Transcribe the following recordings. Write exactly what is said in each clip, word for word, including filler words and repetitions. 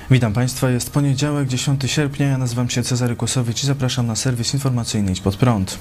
Witam Państwa, jest poniedziałek, dziesiątego sierpnia, ja nazywam się Cezary Kłosowicz i zapraszam na serwis informacyjny Idź Pod Prąd.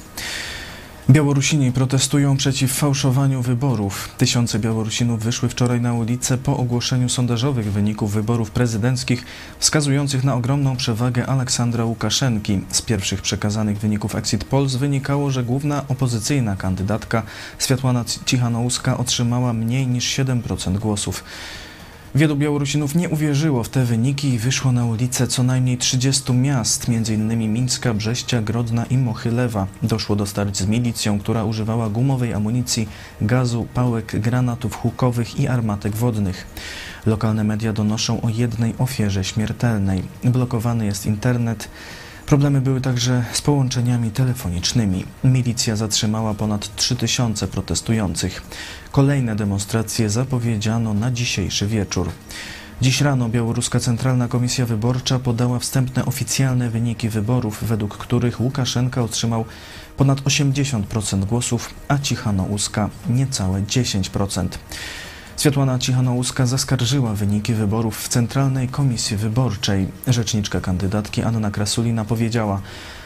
Białorusini protestują przeciw fałszowaniu wyborów. Tysiące Białorusinów wyszły wczoraj na ulicę po ogłoszeniu sondażowych wyników wyborów prezydenckich wskazujących na ogromną przewagę Aleksandra Łukaszenki. Z pierwszych przekazanych wyników Exit Polls wynikało, że główna opozycyjna kandydatka Światłana Cichanouska otrzymała mniej niż siedem procent głosów. Wielu Białorusinów nie uwierzyło w te wyniki i wyszło na ulice co najmniej trzydziestu miast, między innymi Mińska, Brześcia, Grodna i Mochylewa. Doszło do starć z milicją, która używała gumowej amunicji, gazu, pałek, granatów hukowych i armatek wodnych. Lokalne media donoszą o jednej ofierze śmiertelnej. Blokowany jest internet. Problemy były także z połączeniami telefonicznymi. Milicja zatrzymała ponad trzy tysiące protestujących. Kolejne demonstracje zapowiedziano na dzisiejszy wieczór. Dziś rano Białoruska Centralna Komisja Wyborcza podała wstępne oficjalne wyniki wyborów, według których Łukaszenka otrzymał ponad osiemdziesiąt procent głosów, a Cichanouska niecałe dziesięć procent. Światłana Cichanouska zaskarżyła wyniki wyborów w Centralnej Komisji Wyborczej. Rzeczniczka kandydatki Anna Krasulina powiedziała: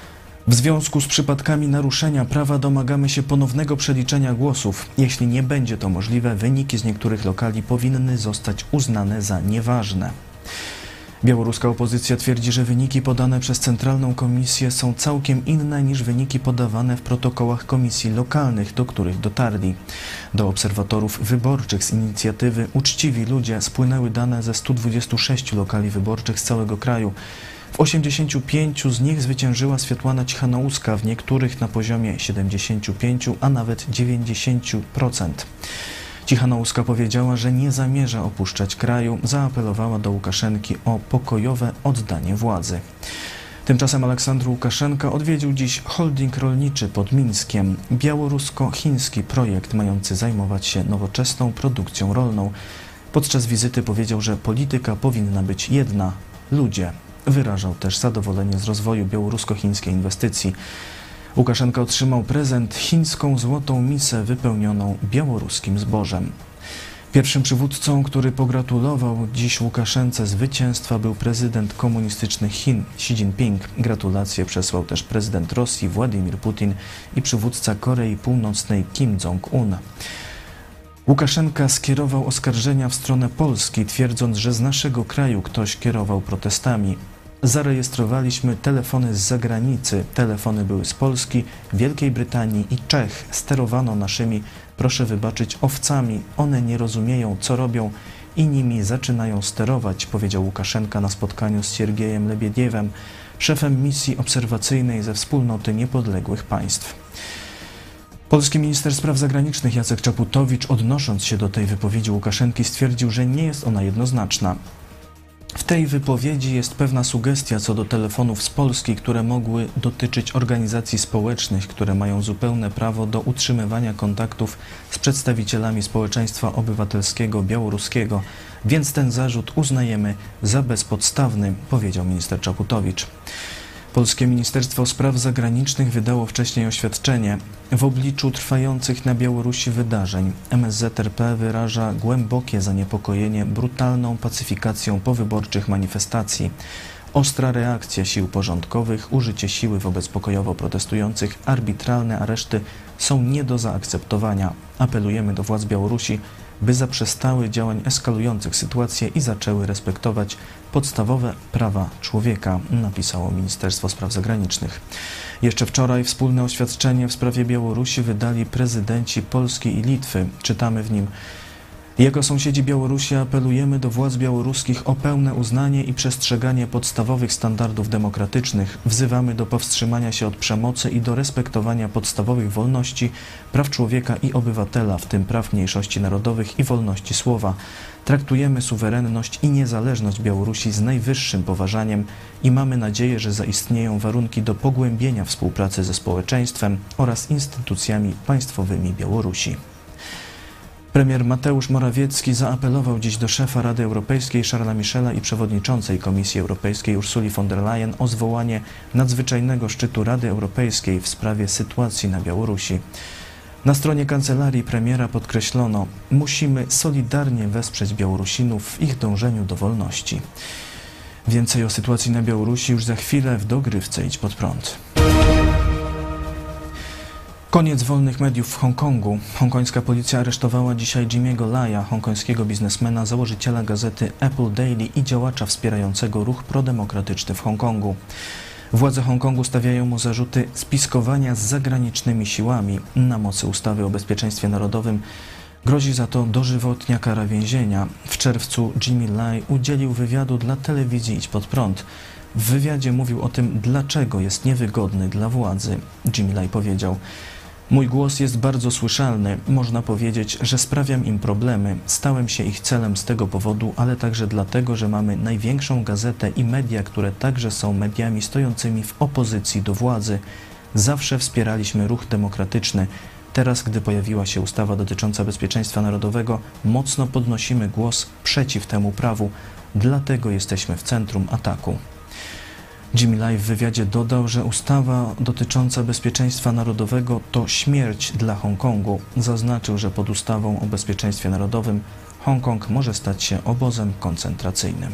w związku z przypadkami naruszenia prawa domagamy się ponownego przeliczenia głosów. Jeśli nie będzie to możliwe, wyniki z niektórych lokali powinny zostać uznane za nieważne. Białoruska opozycja twierdzi, że wyniki podane przez Centralną Komisję są całkiem inne niż wyniki podawane w protokołach komisji lokalnych, do których dotarli. Do obserwatorów wyborczych z inicjatywy Uczciwi Ludzie spłynęły dane ze stu dwudziestu sześciu lokali wyborczych z całego kraju. W osiemdziesięciu pięciu z nich zwyciężyła Światłana Cichanouska, w niektórych na poziomie siedemdziesięciu pięciu, a nawet dziewięćdziesięciu procent. Cichanouska powiedziała, że nie zamierza opuszczać kraju, zaapelowała do Łukaszenki o pokojowe oddanie władzy. Tymczasem Aleksandr Łukaszenka odwiedził dziś holding rolniczy pod Mińskiem, białorusko-chiński projekt mający zajmować się nowoczesną produkcją rolną. Podczas wizyty powiedział, że polityka powinna być jedna – ludzie. Wyrażał też zadowolenie z rozwoju białorusko-chińskiej inwestycji. Łukaszenka otrzymał prezent, chińską złotą misę wypełnioną białoruskim zbożem. Pierwszym przywódcą, który pogratulował dziś Łukaszence zwycięstwa, był prezydent komunistycznych Chin Xi Jinping. Gratulacje przesłał też prezydent Rosji Władimir Putin i przywódca Korei Północnej Kim Jong-un. Łukaszenka skierował oskarżenia w stronę Polski, twierdząc, że z naszego kraju ktoś kierował protestami. Zarejestrowaliśmy telefony z zagranicy. Telefony były z Polski, Wielkiej Brytanii i Czech. Sterowano naszymi, proszę wybaczyć, owcami. One nie rozumieją, co robią i nimi zaczynają sterować, powiedział Łukaszenka na spotkaniu z Siergiejem Lebiediewem, szefem misji obserwacyjnej ze Wspólnoty Niepodległych Państw. Polski minister spraw zagranicznych Jacek Czaputowicz, odnosząc się do tej wypowiedzi Łukaszenki, stwierdził, że nie jest ona jednoznaczna. W tej wypowiedzi jest pewna sugestia co do telefonów z Polski, które mogły dotyczyć organizacji społecznych, które mają zupełne prawo do utrzymywania kontaktów z przedstawicielami społeczeństwa obywatelskiego białoruskiego, więc ten zarzut uznajemy za bezpodstawny, powiedział minister Czaputowicz. Polskie Ministerstwo Spraw Zagranicznych wydało wcześniej oświadczenie. W obliczu trwających na Białorusi wydarzeń M S Z R P wyraża głębokie zaniepokojenie brutalną pacyfikacją powyborczych manifestacji. Ostra reakcja sił porządkowych, użycie siły wobec pokojowo protestujących, arbitralne areszty są nie do zaakceptowania. Apelujemy do władz Białorusi, by zaprzestały działań eskalujących sytuację i zaczęły respektować podstawowe prawa człowieka, napisało Ministerstwo Spraw Zagranicznych. Jeszcze wczoraj wspólne oświadczenie w sprawie Białorusi wydali prezydenci Polski i Litwy. Czytamy w nim: jako sąsiedzi Białorusi apelujemy do władz białoruskich o pełne uznanie i przestrzeganie podstawowych standardów demokratycznych. Wzywamy do powstrzymania się od przemocy i do respektowania podstawowych wolności, praw człowieka i obywatela, w tym praw mniejszości narodowych i wolności słowa. Traktujemy suwerenność i niezależność Białorusi z najwyższym poważaniem i mamy nadzieję, że zaistnieją warunki do pogłębienia współpracy ze społeczeństwem oraz instytucjami państwowymi Białorusi. Premier Mateusz Morawiecki zaapelował dziś do szefa Rady Europejskiej Charlesa Michela i przewodniczącej Komisji Europejskiej Ursuli von der Leyen o zwołanie nadzwyczajnego szczytu Rady Europejskiej w sprawie sytuacji na Białorusi. Na stronie kancelarii premiera podkreślono: musimy solidarnie wesprzeć Białorusinów w ich dążeniu do wolności. Więcej o sytuacji na Białorusi już za chwilę w dogrywce Idź Pod Prąd. Koniec wolnych mediów w Hongkongu. Hongkońska policja aresztowała dzisiaj Jimmy'ego Laya, hongkońskiego biznesmena, założyciela gazety Apple Daily i działacza wspierającego ruch prodemokratyczny w Hongkongu. Władze Hongkongu stawiają mu zarzuty spiskowania z zagranicznymi siłami. Na mocy ustawy o bezpieczeństwie narodowym grozi za to dożywotnia kara więzienia. W czerwcu Jimmy Lai udzielił wywiadu dla telewizji Idź Pod Prąd. W wywiadzie mówił o tym, dlaczego jest niewygodny dla władzy. Jimmy Lai powiedział: mój głos jest bardzo słyszalny. Można powiedzieć, że sprawiam im problemy. Stałem się ich celem z tego powodu, ale także dlatego, że mamy największą gazetę i media, które także są mediami stojącymi w opozycji do władzy. Zawsze wspieraliśmy ruch demokratyczny. Teraz, gdy pojawiła się ustawa dotycząca bezpieczeństwa narodowego, mocno podnosimy głos przeciw temu prawu. Dlatego jesteśmy w centrum ataku. Jimmy Lai w wywiadzie dodał, że ustawa dotycząca bezpieczeństwa narodowego to śmierć dla Hongkongu. Zaznaczył, że pod ustawą o bezpieczeństwie narodowym Hongkong może stać się obozem koncentracyjnym.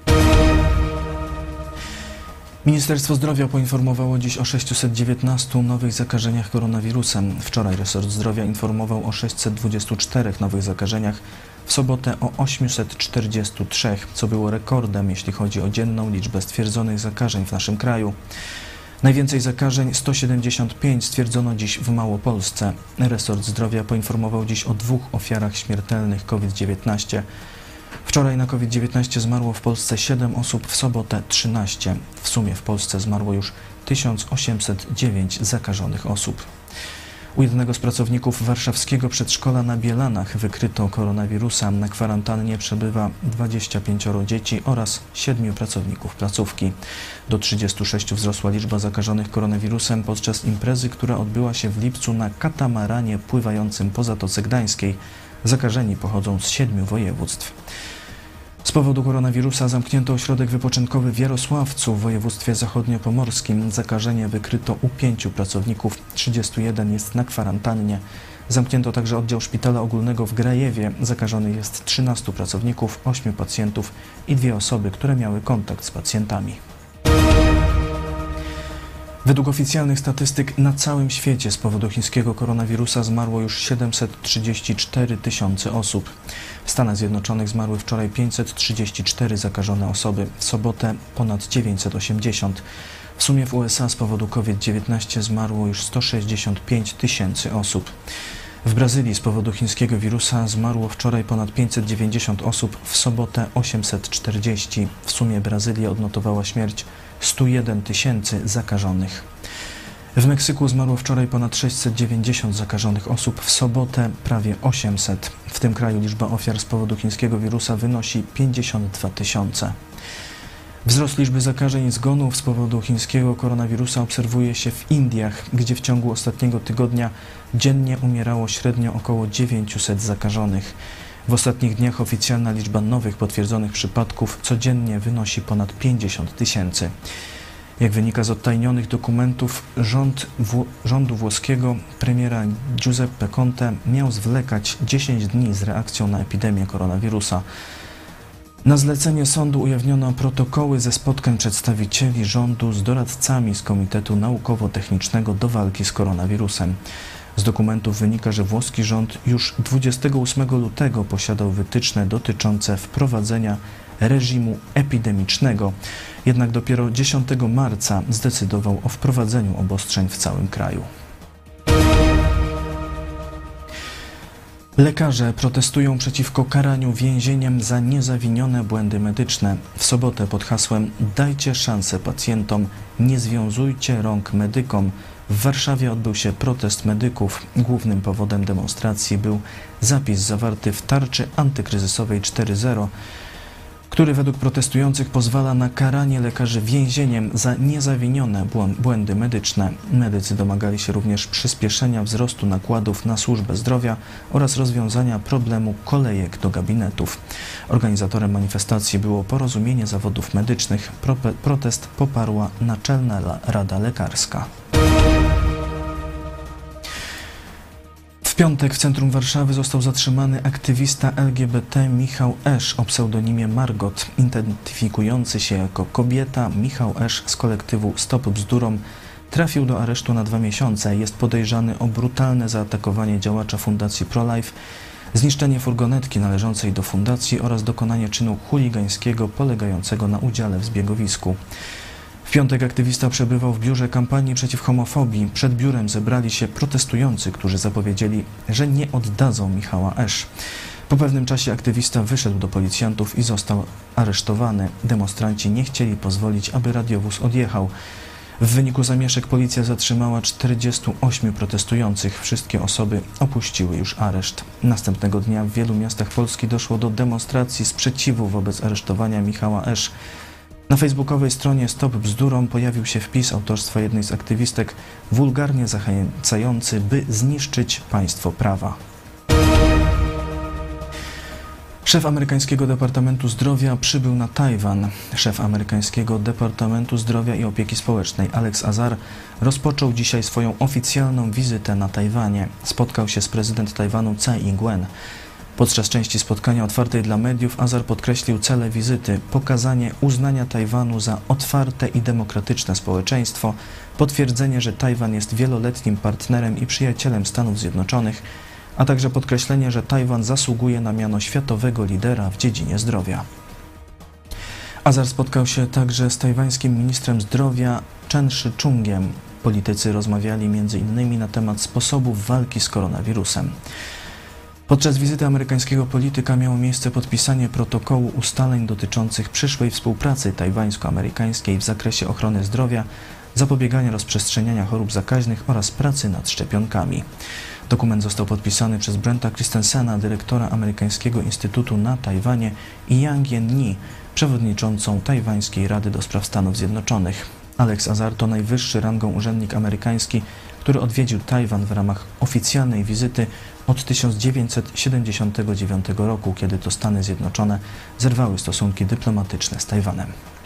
Ministerstwo Zdrowia poinformowało dziś o sześciuset dziewiętnastu nowych zakażeniach koronawirusem. Wczoraj resort zdrowia informował o sześćset dwudziestu czterech nowych zakażeniach, w sobotę o osiemset czterdziestu trzech, co było rekordem, jeśli chodzi o dzienną liczbę stwierdzonych zakażeń w naszym kraju. Najwięcej zakażeń, sto siedemdziesiąt pięć, stwierdzono dziś w Małopolsce. Resort zdrowia poinformował dziś o dwóch ofiarach śmiertelnych COVID dziewiętnaście. Wczoraj na COVID dziewiętnaście zmarło w Polsce siedem osób, w sobotę trzynaście. W sumie w Polsce zmarło już tysiąc osiemset dziewięć zakażonych osób. U jednego z pracowników warszawskiego przedszkola na Bielanach wykryto koronawirusa. Na kwarantannie przebywa dwadzieścia pięcioro dzieci oraz siedmiu pracowników placówki. Do trzydziestu sześciu wzrosła liczba zakażonych koronawirusem podczas imprezy, która odbyła się w lipcu na katamaranie pływającym po Zatoce Gdańskiej. Zakażeni pochodzą z siedmiu województw. Z powodu koronawirusa zamknięto ośrodek wypoczynkowy w Jarosławcu w województwie zachodniopomorskim. Zakażenie wykryto u pięciu pracowników, trzydziestu jeden jest na kwarantannie. Zamknięto także oddział szpitala ogólnego w Grajewie. Zakażonych jest trzynastu pracowników, ośmiu pacjentów i dwie osoby, które miały kontakt z pacjentami. Według oficjalnych statystyk na całym świecie z powodu chińskiego koronawirusa zmarło już siedemset trzydzieści cztery tysiące osób. W Stanach Zjednoczonych zmarły wczoraj pięćset trzydzieści cztery zakażone osoby, w sobotę ponad dziewięćset osiemdziesiąt. W sumie w U S A z powodu COVID dziewiętnaście zmarło już sto sześćdziesiąt pięć tysięcy osób. W Brazylii z powodu chińskiego wirusa zmarło wczoraj ponad pięćset dziewięćdziesiąt osób, w sobotę osiemset czterdzieści. W sumie Brazylia odnotowała śmierć stu jeden tysięcy zakażonych. W Meksyku zmarło wczoraj ponad sześćset dziewięćdziesiąt zakażonych osób, w sobotę prawie osiemset. W tym kraju liczba ofiar z powodu chińskiego wirusa wynosi pięćdziesiąt dwa tysiące. Wzrost liczby zakażeń i zgonów z powodu chińskiego koronawirusa obserwuje się w Indiach, gdzie w ciągu ostatniego tygodnia dziennie umierało średnio około dziewięciuset zakażonych. W ostatnich dniach oficjalna liczba nowych potwierdzonych przypadków codziennie wynosi ponad pięćdziesiąt tysięcy. Jak wynika z odtajnionych dokumentów, rząd wło- rządu włoskiego premiera Giuseppe Conte miał zwlekać dziesięć dni z reakcją na epidemię koronawirusa. Na zlecenie sądu ujawniono protokoły ze spotkań przedstawicieli rządu z doradcami z Komitetu Naukowo-Technicznego do walki z koronawirusem. Z dokumentów wynika, że włoski rząd już dwudziestego ósmego lutego posiadał wytyczne dotyczące wprowadzenia reżimu epidemicznego, jednak dopiero dziesiątego marca zdecydował o wprowadzeniu obostrzeń w całym kraju. Lekarze protestują przeciwko karaniu więzieniem za niezawinione błędy medyczne. W sobotę pod hasłem „Dajcie szansę pacjentom, nie związujcie rąk medykom” w Warszawie odbył się protest medyków. Głównym powodem demonstracji był zapis zawarty w tarczy antykryzysowej cztery zero, który według protestujących pozwala na karanie lekarzy więzieniem za niezawinione błędy medyczne. Medycy domagali się również przyspieszenia wzrostu nakładów na służbę zdrowia oraz rozwiązania problemu kolejek do gabinetów. Organizatorem manifestacji było Porozumienie Zawodów Medycznych. Pro- protest poparła Naczelna Rada Lekarska. W piątek w centrum Warszawy został zatrzymany aktywista L G B T Michał Esz o pseudonimie Margot. Identyfikujący się jako kobieta, Michał Esz z kolektywu Stop Bzdurom trafił do aresztu na dwa miesiące. Jest podejrzany o brutalne zaatakowanie działacza Fundacji ProLife, zniszczenie furgonetki należącej do fundacji oraz dokonanie czynu chuligańskiego polegającego na udziale w zbiegowisku. W piątek aktywista przebywał w biurze kampanii przeciw homofobii. Przed biurem zebrali się protestujący, którzy zapowiedzieli, że nie oddadzą Michała Esz. Po pewnym czasie aktywista wyszedł do policjantów i został aresztowany. Demonstranci nie chcieli pozwolić, aby radiowóz odjechał. W wyniku zamieszek policja zatrzymała czterdziestu ośmiu protestujących. Wszystkie osoby opuściły już areszt. Następnego dnia w wielu miastach Polski doszło do demonstracji sprzeciwu wobec aresztowania Michała Esz. Na facebookowej stronie Stop Bzdurom pojawił się wpis autorstwa jednej z aktywistek wulgarnie zachęcający, by zniszczyć państwo prawa. Szef amerykańskiego Departamentu Zdrowia przybył na Tajwan. Szef amerykańskiego Departamentu Zdrowia i Opieki Społecznej Alex Azar rozpoczął dzisiaj swoją oficjalną wizytę na Tajwanie. Spotkał się z prezydent Tajwanu Tsai Ing-wen. Podczas części spotkania otwartej dla mediów Azar podkreślił cele wizyty: pokazanie uznania Tajwanu za otwarte i demokratyczne społeczeństwo, potwierdzenie, że Tajwan jest wieloletnim partnerem i przyjacielem Stanów Zjednoczonych, a także podkreślenie, że Tajwan zasługuje na miano światowego lidera w dziedzinie zdrowia. Azar spotkał się także z tajwańskim ministrem zdrowia Chen Shih-chungiem. Politycy rozmawiali między innymi na temat sposobów walki z koronawirusem. Podczas wizyty amerykańskiego polityka miało miejsce podpisanie protokołu ustaleń dotyczących przyszłej współpracy tajwańsko-amerykańskiej w zakresie ochrony zdrowia, zapobiegania rozprzestrzeniania chorób zakaźnych oraz pracy nad szczepionkami. Dokument został podpisany przez Brenta Christensena, dyrektora amerykańskiego Instytutu na Tajwanie, i Yang Yen-ni, przewodniczącą Tajwańskiej Rady do Spraw Stanów Zjednoczonych. Alex Azar to najwyższy rangą urzędnik amerykański, który odwiedził Tajwan w ramach oficjalnej wizyty od tysiąc dziewięćset siedemdziesiątego dziewiątego roku, kiedy to Stany Zjednoczone zerwały stosunki dyplomatyczne z Tajwanem.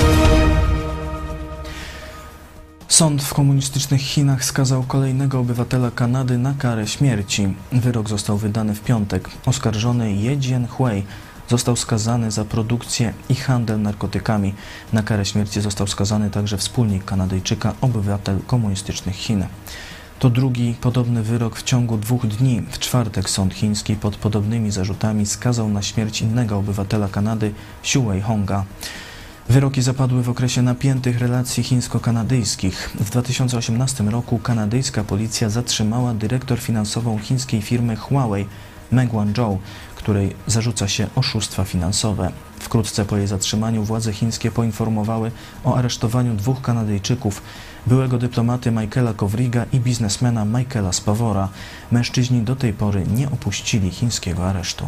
Sąd w komunistycznych Chinach skazał kolejnego obywatela Kanady na karę śmierci. Wyrok został wydany w piątek. Oskarżony Ye Jianhui został skazany za produkcję i handel narkotykami. Na karę śmierci został skazany także wspólnik Kanadyjczyka, obywatel komunistycznych Chin. To drugi podobny wyrok w ciągu dwóch dni. W czwartek sąd chiński pod podobnymi zarzutami skazał na śmierć innego obywatela Kanady, Xu Weihonga. Wyroki zapadły w okresie napiętych relacji chińsko-kanadyjskich. W dwa tysiące osiemnastym roku kanadyjska policja zatrzymała dyrektor finansową chińskiej firmy Huawei, Meng Wanzhou, której zarzuca się oszustwa finansowe. Wkrótce po jej zatrzymaniu władze chińskie poinformowały o aresztowaniu dwóch Kanadyjczyków, byłego dyplomaty Michaela Kovriga i biznesmena Michaela Spavora. Mężczyźni do tej pory nie opuścili chińskiego aresztu.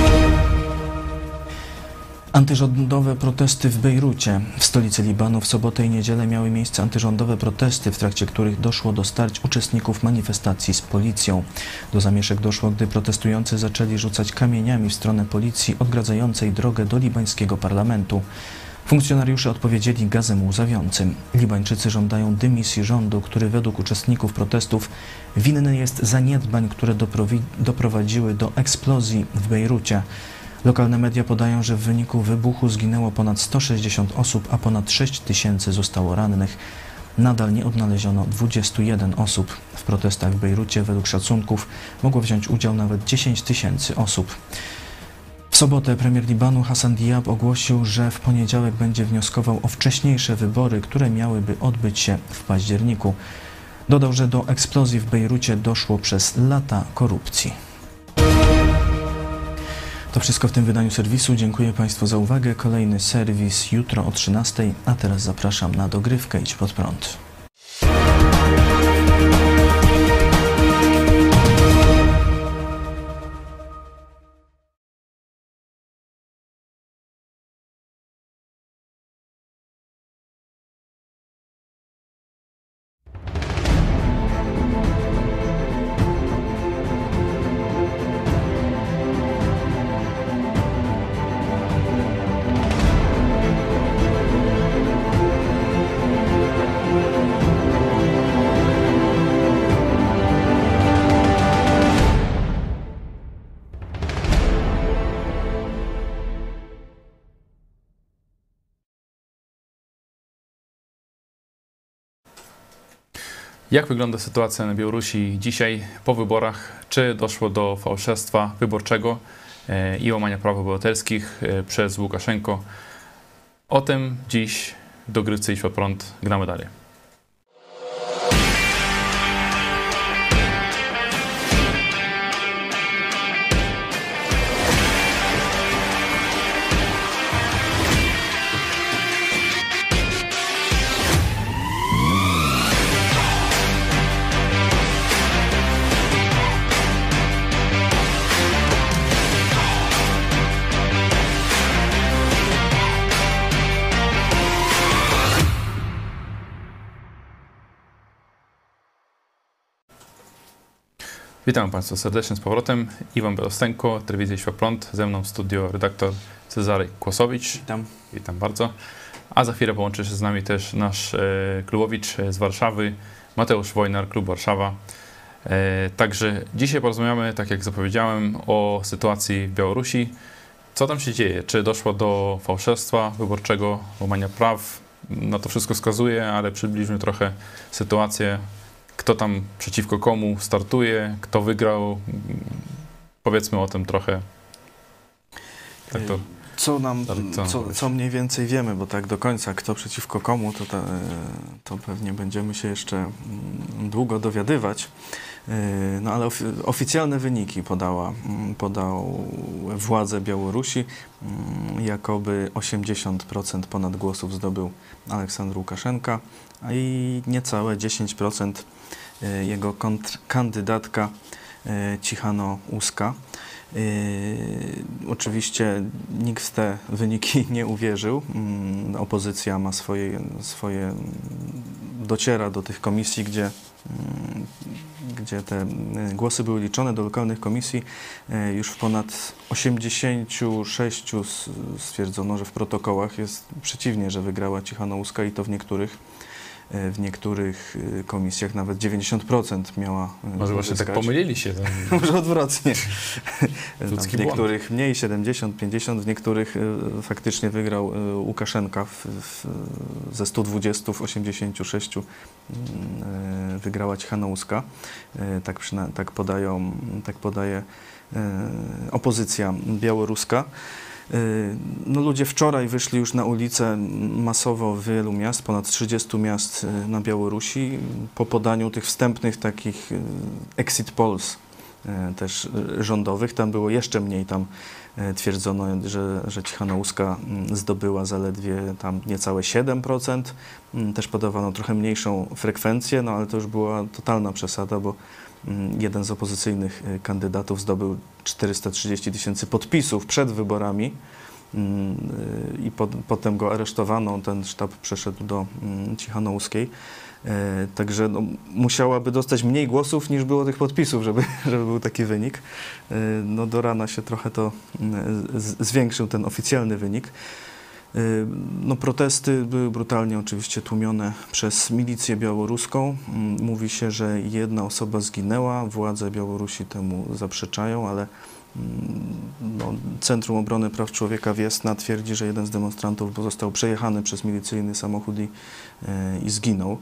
Antyrządowe protesty w Bejrucie. W stolicy Libanu w sobotę i niedzielę miały miejsce antyrządowe protesty, w trakcie których doszło do starć uczestników manifestacji z policją. Do zamieszek doszło, gdy protestujący zaczęli rzucać kamieniami w stronę policji odgradzającej drogę do libańskiego parlamentu. Funkcjonariusze odpowiedzieli gazem łzawiącym. Libańczycy żądają dymisji rządu, który według uczestników protestów winny jest zaniedbań, które doprowadziły do eksplozji w Bejrucie. Lokalne media podają, że w wyniku wybuchu zginęło ponad sto sześćdziesiąt osób, a ponad sześć tysięcy zostało rannych. Nadal nie odnaleziono dwudziestu jeden osób. W protestach w Bejrucie według szacunków mogło wziąć udział nawet dziesięć tysięcy osób. W sobotę premier Libanu Hassan Diab ogłosił, że w poniedziałek będzie wnioskował o wcześniejsze wybory, które miałyby odbyć się w październiku. Dodał, że do eksplozji w Bejrucie doszło przez lata korupcji. To wszystko w tym wydaniu serwisu. Dziękuję Państwu za uwagę. Kolejny serwis jutro o trzynastej, a teraz zapraszam na dogrywkę Idź Pod Prąd. Jak wygląda sytuacja na Białorusi dzisiaj po wyborach? Czy doszło do fałszerstwa wyborczego i łamania praw obywatelskich przez Łukaszenko? O tym dziś w dogrywce Idź Pod Prąd gramy dalej. Witam Państwa serdecznie z powrotem. Iwan Belostenko, Telewizja Idź Pod Prąd. Ze mną w studio redaktor Cezary Kłosowicz. Witam. Witam bardzo. A za chwilę połączy się z nami też nasz e, klubowicz z Warszawy, Mateusz Wojnar, Klub Warszawa. E, także dzisiaj porozmawiamy, tak jak zapowiedziałem, o sytuacji w Białorusi. Co tam się dzieje? Czy doszło do fałszerstwa wyborczego, łamania praw? Na to wszystko wskazuje, ale przybliżmy trochę sytuację. Kto tam przeciwko komu startuje, kto wygrał, powiedzmy o tym trochę. Tak to, co, nam, co, co, co mniej więcej wiemy, bo tak do końca kto przeciwko komu, to, ta, to pewnie będziemy się jeszcze długo dowiadywać. No ale oficjalne wyniki podała, podał władze Białorusi. Jakoby osiemdziesiąt procent ponad głosów zdobył Aleksandr Łukaszenka, a i niecałe dziesięć procent jego kandydatka Cichanoouska. Yy, oczywiście nikt w te wyniki nie uwierzył. Yy, opozycja ma swoje, swoje, dociera do tych komisji, gdzie, yy, gdzie te głosy były liczone, do lokalnych komisji. Yy, już w ponad osiemdziesięciu sześciu stwierdzono, że w protokołach jest przeciwnie, że wygrała Cichanoouska i to w niektórych w niektórych komisjach nawet dziewięćdziesiąt procent miała Może właśnie tak pomylili się. Może odwrotnie. W niektórych błąd. Mniej, siedemdziesiąt, pięćdziesiąt, w niektórych faktycznie wygrał Łukaszenka w, w, ze stu dwudziestu w osiemdziesięciu sześciu wygrała Cichanoouska. Tak, tak, podają, tak podaje opozycja białoruska. No, ludzie wczoraj wyszli już na ulicę masowo w wielu miast, ponad trzydziestu miast na Białorusi, po podaniu tych wstępnych takich exit polls też rządowych. Tam było jeszcze mniej, tam twierdzono, że, że Cichanoouska zdobyła zaledwie tam niecałe siedem procent. Też podawano trochę mniejszą frekwencję, no ale to już była totalna przesada, bo jeden z opozycyjnych kandydatów zdobył czterysta trzydzieści tysięcy podpisów przed wyborami i po, potem go aresztowano. Ten sztab przeszedł do Cichanouskiej. Także no, musiałaby dostać mniej głosów niż było tych podpisów, żeby, żeby był taki wynik. No, do rana się trochę to zwiększył ten oficjalny wynik. No, protesty były brutalnie oczywiście tłumione przez milicję białoruską. Mówi się, że jedna osoba zginęła, władze Białorusi temu zaprzeczają, ale no, Centrum Obrony Praw Człowieka Wiesna twierdzi, że jeden z demonstrantów został przejechany przez milicyjny samochód i, i zginął.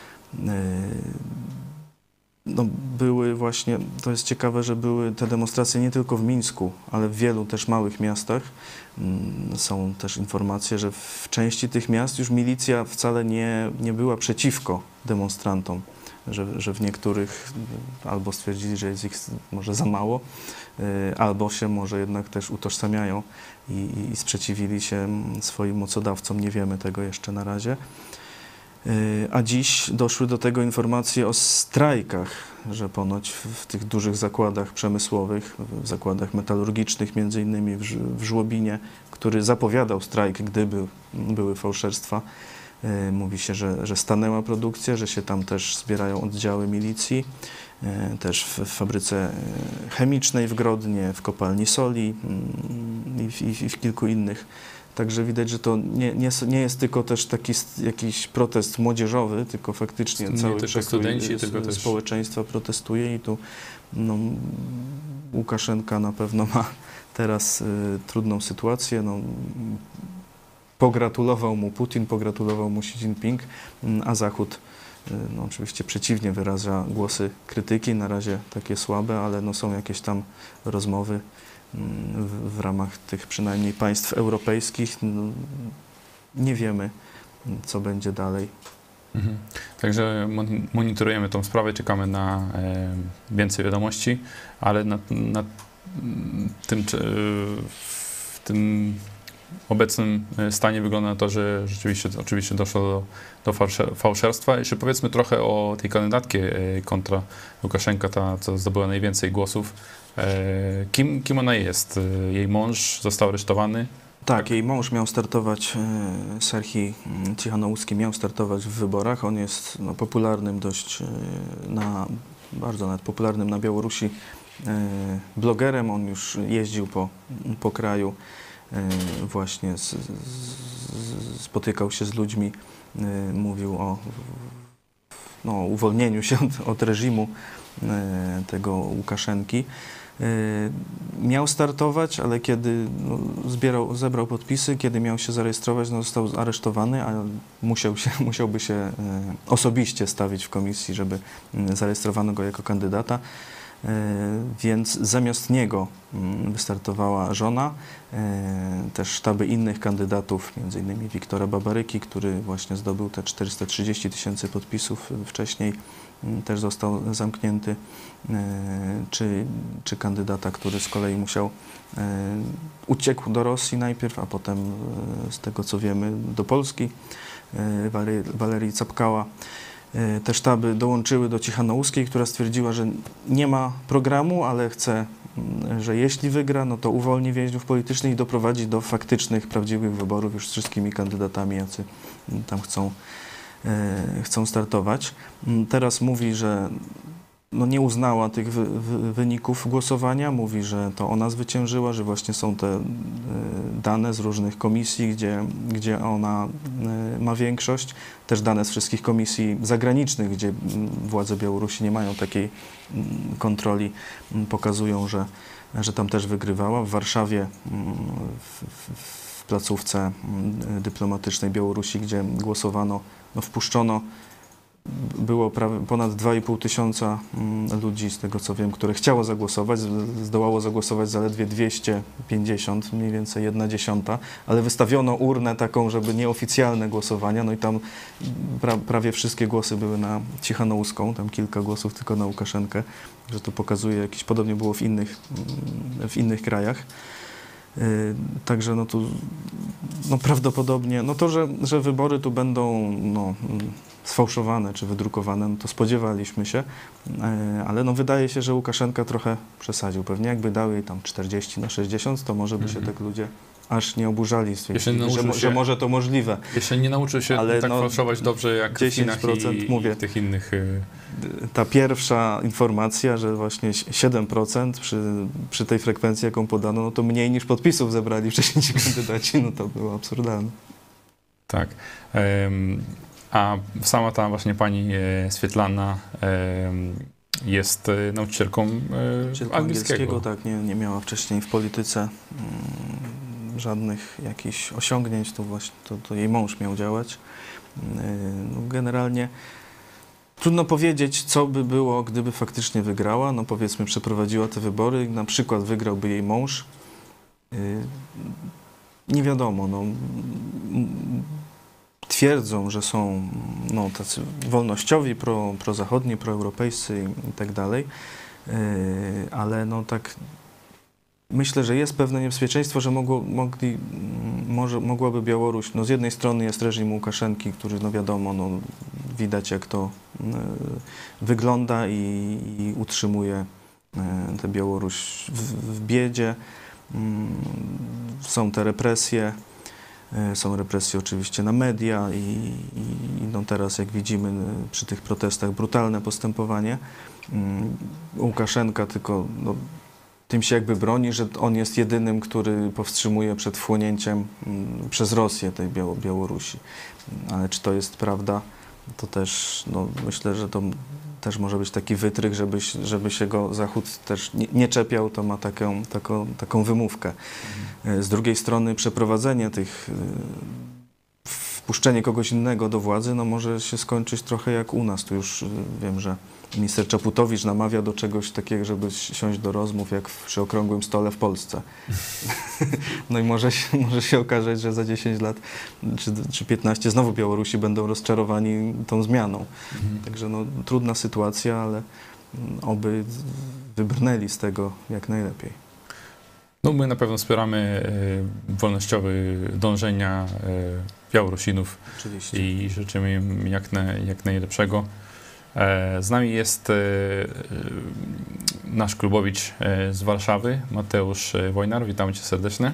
No, były właśnie, to jest ciekawe, że były te demonstracje nie tylko w Mińsku, ale w wielu też małych miastach. Są też informacje, że w części tych miast już milicja wcale nie, nie była przeciwko demonstrantom, że, że w niektórych albo stwierdzili, że jest ich może za mało, albo się może jednak też utożsamiają i, i sprzeciwili się swoim mocodawcom. Nie wiemy tego jeszcze na razie. A dziś doszły do tego informacje o strajkach, że ponoć w, w tych dużych zakładach przemysłowych, w zakładach metalurgicznych, między innymi w, w Żłobinie, który zapowiadał strajk, gdyby były fałszerstwa. Yy, mówi się, że, że stanęła produkcja, że się tam też zbierają oddziały milicji, yy, też w, w fabryce chemicznej w Grodnie, w kopalni soli yy, i, i, i w kilku innych. Także widać, że to nie, nie, nie jest tylko też taki jakiś protest młodzieżowy, tylko faktycznie nie cały tylko studenci, tylko też społeczeństwa protestuje i tu no, Łukaszenka na pewno ma teraz y, trudną sytuację. No, pogratulował mu Putin, pogratulował mu Xi Jinping, a Zachód no oczywiście przeciwnie wyraża głosy krytyki, na razie takie słabe, ale no są jakieś tam rozmowy w, w ramach tych przynajmniej państw europejskich. No, nie wiemy, co będzie dalej. Mhm. Także monitorujemy tą sprawę, czekamy na e, więcej wiadomości, ale na, na tym, w tym obecnym stanie wygląda na to, że rzeczywiście oczywiście doszło do, do fałszerstwa. Jeszcze powiedzmy trochę o tej kandydatkie kontra Łukaszenka, ta, co zdobyła najwięcej głosów. Kim, kim ona jest? Jej mąż został aresztowany. Tak, jej mąż miał startować, Serhii Cichanousski miał startować w wyborach. On jest no, popularnym dość, na, bardzo nawet popularnym na Białorusi blogerem. On już jeździł po, po kraju, właśnie z, z, spotykał się z ludźmi, mówił o no, uwolnieniu się od, od reżimu tego Łukaszenki. Miał startować, ale kiedy no, zbierał, zebrał podpisy, kiedy miał się zarejestrować, no, został aresztowany, a musiał się, musiałby się e, osobiście stawić w komisji, żeby e, zarejestrowano go jako kandydata. E, więc zamiast niego m, wystartowała żona, e, też sztaby innych kandydatów, między innymi Wiktora Babaryki, który właśnie zdobył te czterysta trzydzieści tysięcy podpisów wcześniej, też został zamknięty, czy, czy kandydata, który z kolei musiał, uciekł do Rosji najpierw, a potem z tego co wiemy do Polski, Walerii Capkała. Te sztaby dołączyły do Cichanouskiej, która stwierdziła, że nie ma programu, ale chce, że jeśli wygra, no to uwolni więźniów politycznych i doprowadzi do faktycznych, prawdziwych wyborów już z wszystkimi kandydatami, jacy tam chcą chcą startować. Teraz mówi, że no nie uznała tych wy, wy, wyników głosowania, mówi, że to ona zwyciężyła, że właśnie są te dane z różnych komisji, gdzie, gdzie ona ma większość, też dane z wszystkich komisji zagranicznych, gdzie władze Białorusi nie mają takiej kontroli, pokazują, że, że tam też wygrywała. W Warszawie w, w, w placówce dyplomatycznej Białorusi, gdzie głosowano, no wpuszczono, było prawie ponad dwa i pół tysiąca ludzi, z tego co wiem, które chciało zagłosować, zdołało zagłosować zaledwie dwieście pięćdziesiąt, mniej więcej jedna dziesiąta, ale wystawiono urnę taką, żeby nieoficjalne głosowania, no i tam pra, prawie wszystkie głosy były na Cichanouską, tam kilka głosów tylko na Łukaszenkę, że to pokazuje, jakieś podobnie było w innych, w innych krajach. Także no tu no prawdopodobnie, no to, że, że wybory tu będą no, sfałszowane czy wydrukowane, no to spodziewaliśmy się, ale no wydaje się, że Łukaszenka trochę przesadził. Pewnie jakby dał jej tam czterdzieści na sześćdziesiąt, to może by się tak ludzie aż nie oburzali, stwierdzili, że, się, że może to możliwe. Jeszcze nie nauczył się ale tak no, fałszować dobrze jak dziesięć procent, w Chinach i, mówię, i tych innych... Ta pierwsza informacja, że właśnie siedem procent przy, przy tej frekwencji, jaką podano, no to mniej niż podpisów zebrali wcześniej ci kandydaci, no to było absurdalne. Tak. Um, a sama ta właśnie pani e, Swietlana e, jest e, nauczycielką, e, nauczycielką angielskiego. angielskiego. Tak, nie, nie miała wcześniej w polityce mm, żadnych jakichś osiągnięć, to właśnie to, to jej mąż miał działać. Yy, no generalnie trudno powiedzieć, co by było, gdyby faktycznie wygrała. No powiedzmy, przeprowadziła te wybory, na przykład wygrałby jej mąż. Yy, nie wiadomo, no. Twierdzą, że są no, tacy wolnościowi, pro, prozachodni, proeuropejscy i, i tak dalej, yy, ale no tak myślę, że jest pewne niebezpieczeństwo, że mogło, mogli, może, mogłaby Białoruś, no z jednej strony jest reżim Łukaszenki, który no wiadomo, no, widać jak to yy, wygląda i, i utrzymuje yy, tę Białoruś w, w biedzie, yy, są te represje. Są represje oczywiście na media i, i no teraz, jak widzimy przy tych protestach, brutalne postępowanie. Łukaszenka tylko no, tym się jakby broni, że on jest jedynym, który powstrzymuje przed wchłonięciem przez Rosję tej Białorusi. Ale czy to jest prawda, to też no, myślę, że to też może być taki wytrych, żeby, żeby się go Zachód też nie, nie czepiał, to ma taką, taką, taką wymówkę. Z drugiej strony przeprowadzenie tych wpuszczenie kogoś innego do władzy no, może się skończyć trochę jak u nas. Tu już wiem, że minister Czaputowicz namawia do czegoś takiego, żeby siąść do rozmów jak przy okrągłym stole w Polsce. No i może się, może się okazać, że za dziesięć lat czy, czy piętnaście znowu Białorusi będą rozczarowani tą zmianą. Mhm. Także no, trudna sytuacja, ale oby wybrnęli z tego jak najlepiej. No my na pewno wspieramy e, wolnościowe dążenia e, Białorusinów. Oczywiście. I życzymy im jak, na, jak najlepszego. E, z nami jest e, nasz klubowicz e, z Warszawy, Mateusz Wojnar. Witamy cię serdecznie.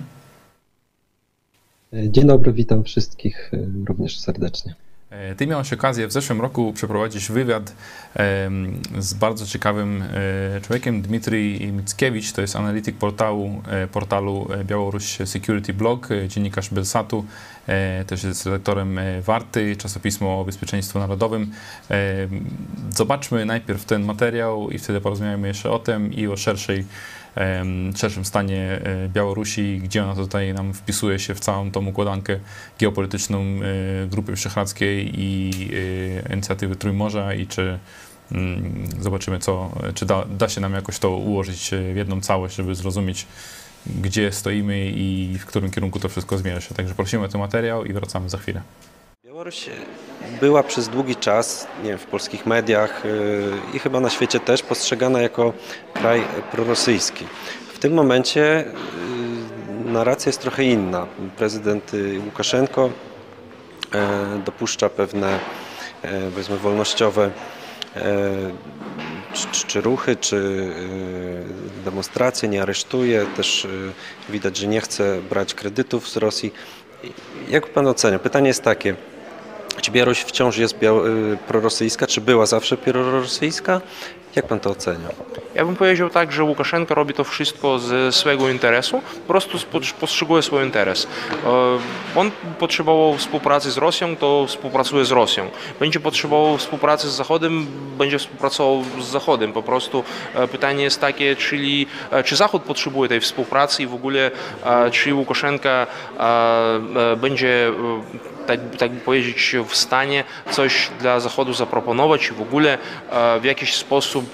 Dzień dobry, witam wszystkich również serdecznie. Ty miałeś okazję w zeszłym roku przeprowadzić wywiad z bardzo ciekawym człowiekiem, Dmitrij Mickiewicz, to jest analityk portalu, portalu Białoruś Security Blog, dziennikarz Belsatu, też jest redaktorem Warty, czasopismo o bezpieczeństwie narodowym. Zobaczmy najpierw ten materiał i wtedy porozmawiamy jeszcze o tym i o szerszej szerszym stanie Białorusi, gdzie ona tutaj nam wpisuje się w całą tą układankę geopolityczną Grupy Wyszehradzkiej i inicjatywy Trójmorza i czy zobaczymy, co, czy da, da się nam jakoś to ułożyć w jedną całość, żeby zrozumieć, gdzie stoimy i w którym kierunku to wszystko zmierza się. Także prosimy o ten materiał i wracamy za chwilę. Białoruś była przez długi czas, nie wiem, w polskich mediach yy, i chyba na świecie też postrzegana jako kraj prorosyjski. W tym momencie yy, narracja jest trochę inna. Prezydent Łukaszenko yy, dopuszcza pewne, yy, powiedzmy, wolnościowe yy, czy, czy ruchy, czy yy, demonstracje, nie aresztuje. Też yy, widać, że nie chce brać kredytów z Rosji. Jak pan ocenia? Pytanie jest takie. Czy Białoruś wciąż jest prorosyjska, czy była zawsze prorosyjska? Jak pan to ocenia? Ja bym powiedział tak, że Łukaszenko robi to wszystko ze swojego interesu, po prostu postrzeguje swój interes. On potrzebował współpracy z Rosją, to współpracuje z Rosją. Będzie potrzebował współpracy z Zachodem, będzie współpracował z Zachodem. Po prostu pytanie jest takie, czyli czy Zachód potrzebuje tej współpracy i w ogóle czy Łukaszenka będzie, tak, tak by powiedzieć, w stanie coś dla Zachodu zaproponować i w ogóle w jakiś sposób,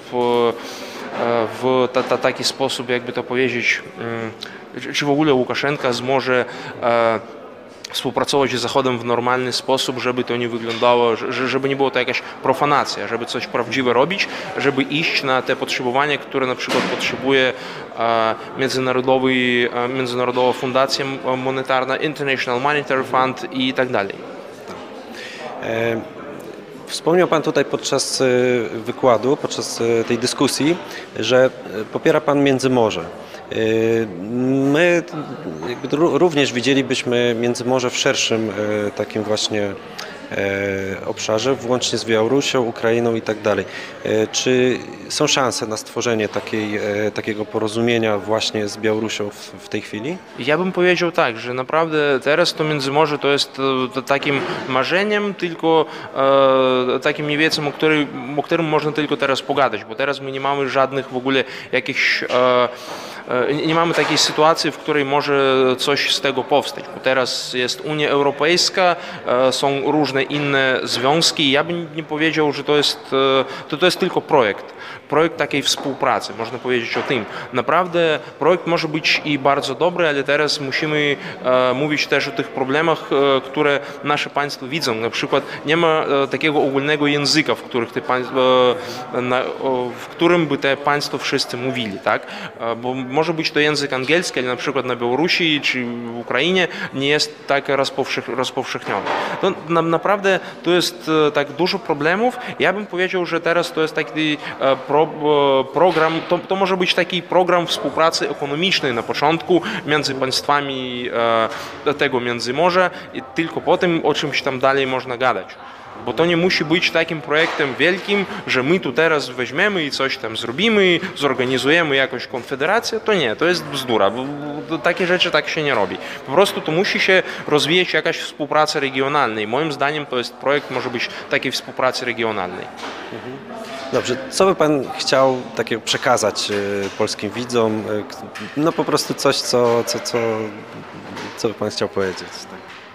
w ta, ta, taki sposób, jakby to powiedzieć, czy w ogóle Łukaszenka zmoże współpracować z Zachodem w normalny sposób, żeby to nie wyglądało, żeby nie było to jakaś profanacja, żeby coś prawdziwe robić, żeby iść na te potrzebowania, które na przykład potrzebuje Międzynarodowy, Międzynarodowa Fundacja Monetarna, International Monetary Fund i tak dalej. Wspomniał pan tutaj podczas wykładu, podczas tej dyskusji, że popiera pan Międzymorze. My również widzielibyśmy Międzymorze w szerszym takim właśnie obszarze, włącznie z Białorusią, Ukrainą i tak dalej. Czy są szanse na stworzenie takiej, takiego porozumienia właśnie z Białorusią w, w tej chwili? Ja bym powiedział tak, że naprawdę teraz to Międzymorze to jest takim marzeniem, tylko takim mniej więcej, o którym, o którym można tylko teraz pogadać, bo teraz my nie mamy żadnych w ogóle jakichś nie mamy takiej sytuacji, w której może coś z tego powstać, bo teraz jest Unia Europejska, są różne inne związki. Ja bym nie powiedział, że to jest, to, to jest tylko projekt. Projekt takiej współpracy, można powiedzieć o tym. Naprawdę projekt może być i bardzo dobry, ale teraz musimy e, mówić też o tych problemach, e, które nasze państwa widzą. Na przykład nie ma e, takiego ogólnego języka, w, których te państwa, e, na, e, w którym by te państwa wszyscy mówili, tak? E, bo może być to język angielski, ale na przykład na Białorusi czy w Ukrainie nie jest tak rozpowszech, rozpowszechniony. To na, naprawdę to jest e, tak dużo problemów. Ja bym powiedział, że teraz to jest taki e, pro, program, to, to może być taki program współpracy ekonomicznej na początku między państwami e, tego Międzymorza i tylko potem o czymś tam dalej można gadać. Bo to nie musi być takim projektem wielkim, że my tu teraz weźmiemy i coś tam zrobimy, zorganizujemy jakąś konfederację. To nie, to jest bzdura, bo takie rzeczy tak się nie robi. Po prostu to musi się rozwijać jakaś współpraca regionalna i moim zdaniem to jest projekt może być takiej współpracy regionalnej. Dobrze, co by pan chciał takiego przekazać polskim widzom? No po prostu coś, co, co, co, co by pan chciał powiedzieć.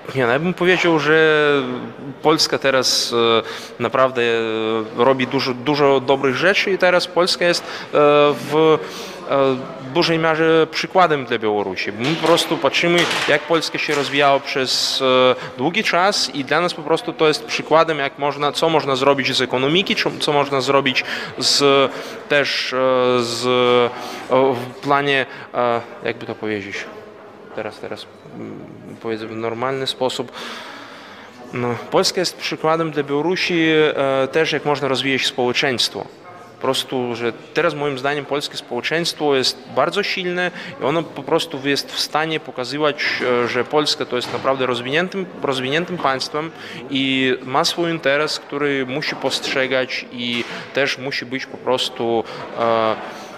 Nie, no ja bym powiedział, że Polska teraz naprawdę robi dużo, dużo dobrych rzeczy i teraz Polska jest w dużej mierze przykładem dla Białorusi. My po prostu patrzymy, jak Polska się rozwijała przez długi czas i dla nas po prostu to jest przykładem, jak można, co można zrobić z ekonomiki, co można zrobić z, też z, w planie, jakby to powiedzieć, teraz, teraz powiedzmy w normalny sposób. No, Polska jest przykładem dla Białorusi też, jak można rozwijać społeczeństwo. Po prostu, że teraz moim zdaniem polskie społeczeństwo jest bardzo silne i ono po prostu jest w stanie pokazywać, że Polska to jest naprawdę rozwiniętym, rozwiniętym państwem i ma swój interes, który musi postrzegać i też musi być po prostu e,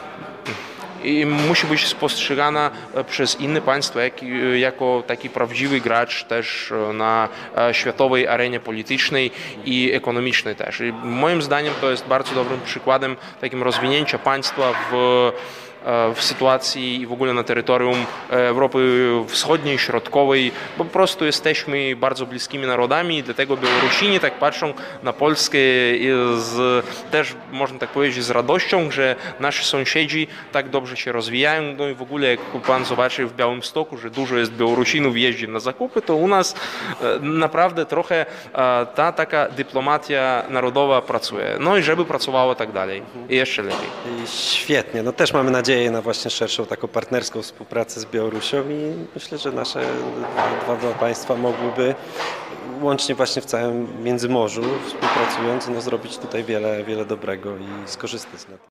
i musi być spostrzegana przez inne państwa jak, jako taki prawdziwy gracz też na światowej arenie politycznej i ekonomicznej też. I moim zdaniem to jest bardzo dobrym przykładem takim rozwinięcia państwa w w sytuacji i w ogóle na terytorium Europy Wschodniej, Środkowej, bo po prostu jesteśmy bardzo bliskimi narodami i dlatego Białorusini tak patrzą na Polskę z, też można tak powiedzieć z radością, że nasi sąsiedzi tak dobrze się rozwijają. No i w ogóle jak pan zobaczy w Białymstoku, że dużo jest Białorusinów jeździ na zakupy, to u nas naprawdę trochę ta taka dyplomatia narodowa pracuje. No i żeby pracowało tak dalej i jeszcze lepiej. Świetnie, no też mamy nadzieję na właśnie szerszą taką partnerską współpracę z Białorusią i myślę, że nasze dwa, dwa państwa mogłyby łącznie właśnie w całym Międzymorzu współpracując no, zrobić tutaj wiele, wiele dobrego i skorzystać na tym.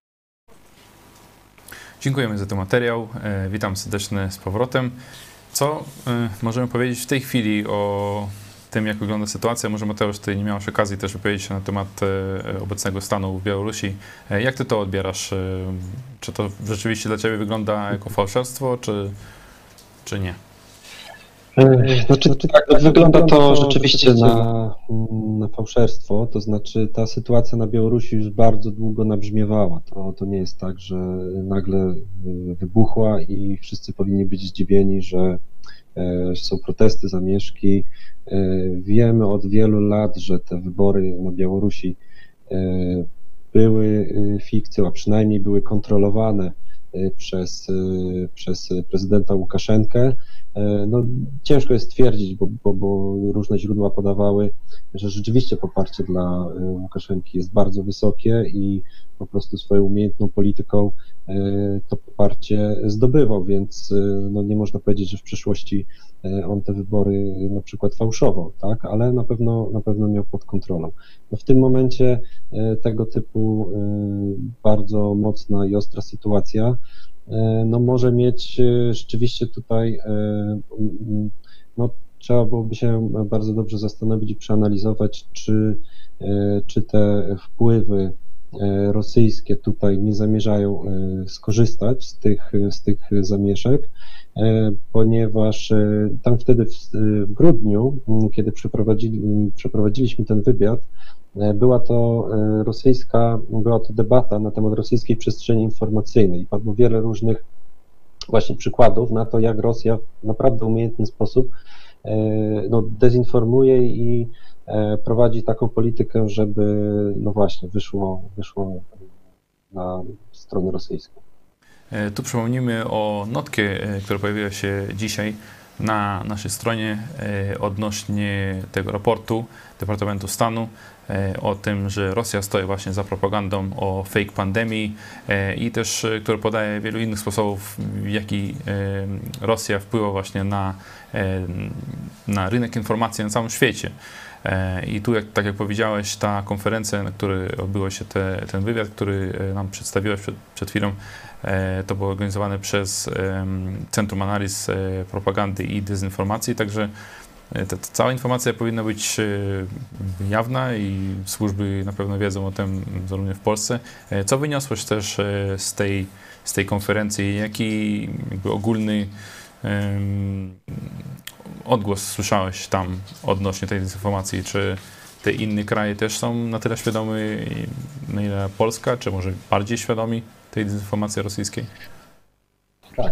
Dziękujemy za ten materiał. Witam serdecznie z powrotem. Co możemy powiedzieć w tej chwili o tym, jak wygląda sytuacja? Może Mateusz, ty nie miałeś okazji też wypowiedzieć się na temat obecnego stanu w Białorusi. Jak ty to odbierasz? Czy to rzeczywiście dla ciebie wygląda jako fałszerstwo, czy, czy nie? Znaczy, tak, wygląda to rzeczywiście na, na fałszerstwo, to znaczy ta sytuacja na Białorusi już bardzo długo nabrzmiewała. To, to nie jest tak, że nagle wybuchła i wszyscy powinni być zdziwieni, że są protesty, zamieszki. Wiemy od wielu lat, że te wybory na Białorusi były fikcją, a przynajmniej były kontrolowane przez, przez prezydenta Łukaszenkę. No, ciężko jest twierdzić, bo, bo, bo różne źródła podawały, że rzeczywiście poparcie dla Łukaszenki jest bardzo wysokie i po prostu swoją umiejętną polityką to poparcie zdobywał, więc no, nie można powiedzieć, że w przyszłości on te wybory na przykład fałszował, tak? Ale na pewno, na pewno miał pod kontrolą. No, w tym momencie tego typu bardzo mocna i ostra sytuacja no, może mieć rzeczywiście tutaj, no, trzeba byłoby się bardzo dobrze zastanowić i przeanalizować, czy, czy te wpływy rosyjskie tutaj nie zamierzają skorzystać z tych, z tych zamieszek, ponieważ tam wtedy w, w grudniu, kiedy przeprowadzili, przeprowadziliśmy ten wywiad, była to rosyjska, była to debata na temat rosyjskiej przestrzeni informacyjnej. Padło wiele różnych właśnie przykładów na to, jak Rosja w naprawdę umiejętny sposób no, dezinformuje i prowadzi taką politykę, żeby no właśnie wyszło, wyszło na stronę rosyjską. Tu przypomnimy o notkę, która pojawiła się dzisiaj na naszej stronie odnośnie tego raportu Departamentu Stanu o tym, że Rosja stoi właśnie za propagandą o fake pandemii i też, który podaje wielu innych sposobów, w jaki Rosja wpływa właśnie na, na rynek informacji na całym świecie. I tu, jak, tak jak powiedziałeś, ta konferencja, na której odbyło się te, ten wywiad, który nam przedstawiłeś przed, przed chwilą, to było organizowane przez Centrum Analiz Propagandy i Dezinformacji, także ta, ta cała informacja powinna być jawna i służby na pewno wiedzą o tym zarówno w Polsce. Co wyniosłeś też z tej, z tej konferencji? Jaki jakby ogólny um, odgłos słyszałeś tam odnośnie tej dezinformacji? Czy te inne kraje też są na tyle świadomi, na ile Polska, czy może bardziej świadomi tej dezinformacji rosyjskiej? Tak,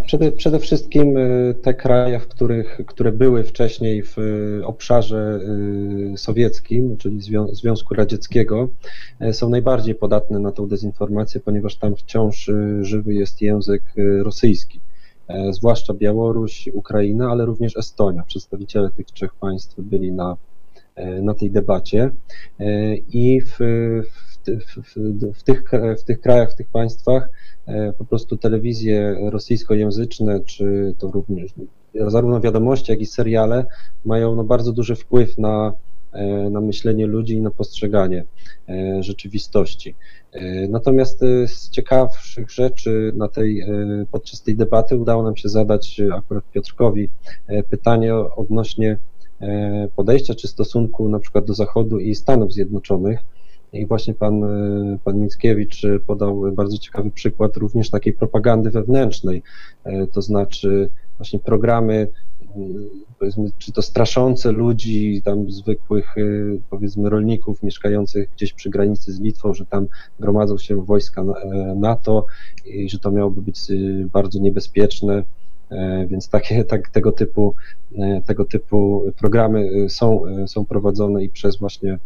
Przede, przede wszystkim y, te kraje, w których, które były wcześniej w y, obszarze y, sowieckim, czyli Zwią Związku Radzieckiego, y, są najbardziej podatne na tą dezinformację, ponieważ tam wciąż y, żywy jest język y, rosyjski, y, zwłaszcza Białoruś, Ukraina, ale również Estonia. Przedstawiciele tych trzech państw byli na, y, na tej debacie y, i w, w, w, w, tych, w tych krajach, w tych państwach po prostu telewizje rosyjskojęzyczne, czy to również zarówno wiadomości, jak i seriale mają no bardzo duży wpływ na, na myślenie ludzi i na postrzeganie rzeczywistości. Natomiast z ciekawszych rzeczy na tej, podczas tej debaty udało nam się zadać akurat Piotrkowi pytanie odnośnie podejścia czy stosunku na przykład do Zachodu i Stanów Zjednoczonych. I właśnie pan, pan Mickiewicz podał bardzo ciekawy przykład również takiej propagandy wewnętrznej, to znaczy właśnie programy, powiedzmy, czy to straszące ludzi, tam zwykłych, powiedzmy, rolników mieszkających gdzieś przy granicy z Litwą, że tam gromadzą się wojska NATO i że to miałoby być bardzo niebezpieczne, więc takie, tak, tego typu, tego typu programy są, są prowadzone i przez właśnie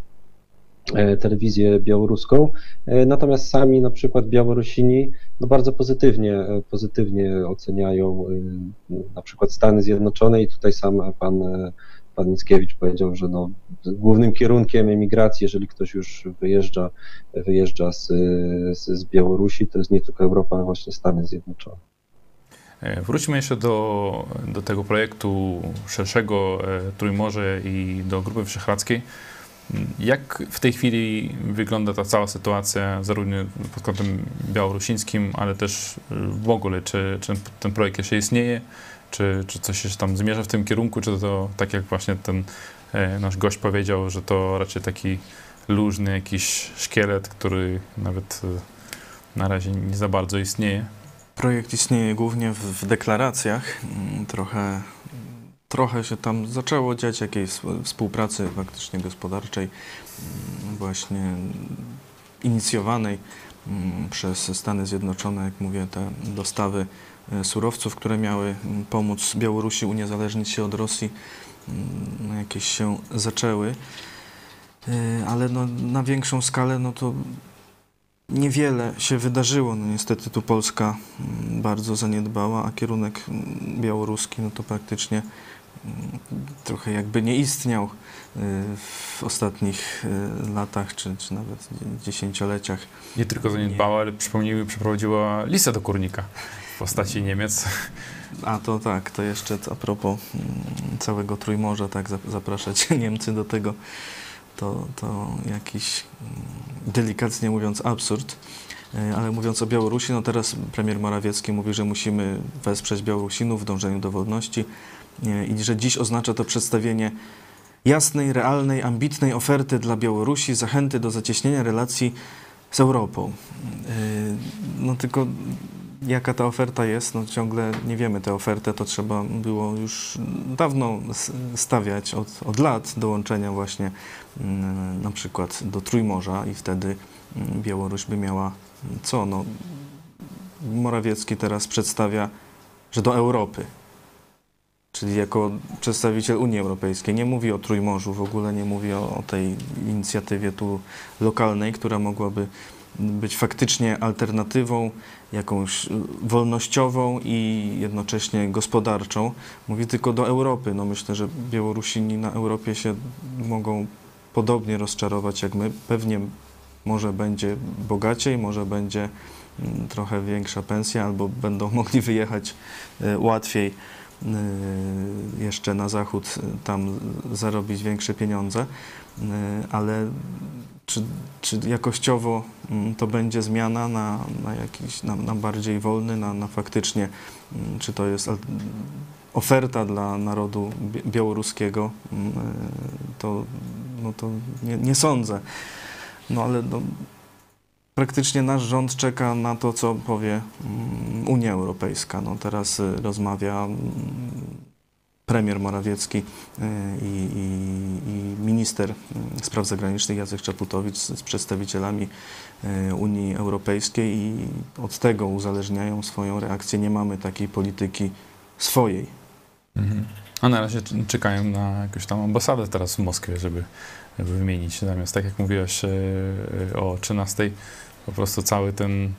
telewizję białoruską, natomiast sami na przykład Białorusini no bardzo pozytywnie, pozytywnie oceniają na przykład Stany Zjednoczone i tutaj sam pan, pan Mickiewicz powiedział, że no, głównym kierunkiem emigracji, jeżeli ktoś już wyjeżdża, wyjeżdża z, z, z Białorusi, to jest nie tylko Europa, ale właśnie Stany Zjednoczone. Wróćmy jeszcze do, do tego projektu szerszego Trójmorze i do Grupy Wyszehradzkiej. Jak w tej chwili wygląda ta cała sytuacja, zarówno pod kątem białorusińskim, ale też w ogóle, czy, czy ten projekt jeszcze istnieje, czy, czy coś się tam zmierza w tym kierunku, czy to tak jak właśnie ten nasz gość powiedział, że to raczej taki luźny jakiś szkielet, który nawet na razie nie za bardzo istnieje? Projekt istnieje głównie w, w deklaracjach, trochę Trochę się tam zaczęło dziać jakiejś współpracy faktycznie gospodarczej, właśnie inicjowanej przez Stany Zjednoczone, jak mówię, te dostawy surowców, które miały pomóc Białorusi uniezależnić się od Rosji, no jakieś się zaczęły, ale no, na większą skalę no to niewiele się wydarzyło. No niestety tu Polska bardzo zaniedbała, a kierunek białoruski no to praktycznie trochę jakby nie istniał w ostatnich latach, czy, czy nawet dziesięcioleciach. Nie tylko zaniedbała, ale przypomnijmy, przeprowadziła listę do kurnika w postaci Niemiec. A to tak, to jeszcze a propos całego Trójmorza, tak, zapraszać Niemcy do tego, to, to jakiś, delikatnie mówiąc, absurd. Ale mówiąc o Białorusi, no teraz premier Morawiecki mówi, że musimy wesprzeć Białorusinów w dążeniu do wolności i że dziś oznacza to przedstawienie jasnej, realnej, ambitnej oferty dla Białorusi, zachęty do zacieśnienia relacji z Europą. No tylko jaka ta oferta jest, no ciągle nie wiemy. Tę ofertę to trzeba było już dawno stawiać, od, od lat dołączenia właśnie na przykład do Trójmorza i wtedy Białoruś by miała co? No, Morawiecki teraz przedstawia, że do Europy, czyli jako przedstawiciel Unii Europejskiej. Nie mówi o Trójmorzu, w ogóle nie mówi o, o tej inicjatywie tu lokalnej, która mogłaby być faktycznie alternatywą, jakąś wolnościową i jednocześnie gospodarczą. Mówi tylko do Europy. No myślę, że Białorusini na Europie się mogą podobnie rozczarować jak my. Pewnie może będzie bogaciej, może będzie trochę większa pensja, albo będą mogli wyjechać łatwiej jeszcze na zachód, tam zarobić większe pieniądze, ale czy, czy jakościowo to będzie zmiana na, na jakiś, na, na bardziej wolny, na, na faktycznie, czy to jest oferta dla narodu białoruskiego, to, no to nie, nie sądzę. No ale no, praktycznie nasz rząd czeka na to, co powie Unia Europejska. No teraz rozmawia premier Morawiecki y, i, i, i minister spraw zagranicznych Jacek Czaputowicz z, z przedstawicielami y, Unii Europejskiej i od tego uzależniają swoją reakcję. Nie mamy takiej polityki swojej. Mhm. A na razie czekają na jakąś tam ambasadę teraz w Moskwie, żeby, żeby wymienić. Zamiast, tak jak mówiłeś o trzynastej, po prostu cały ten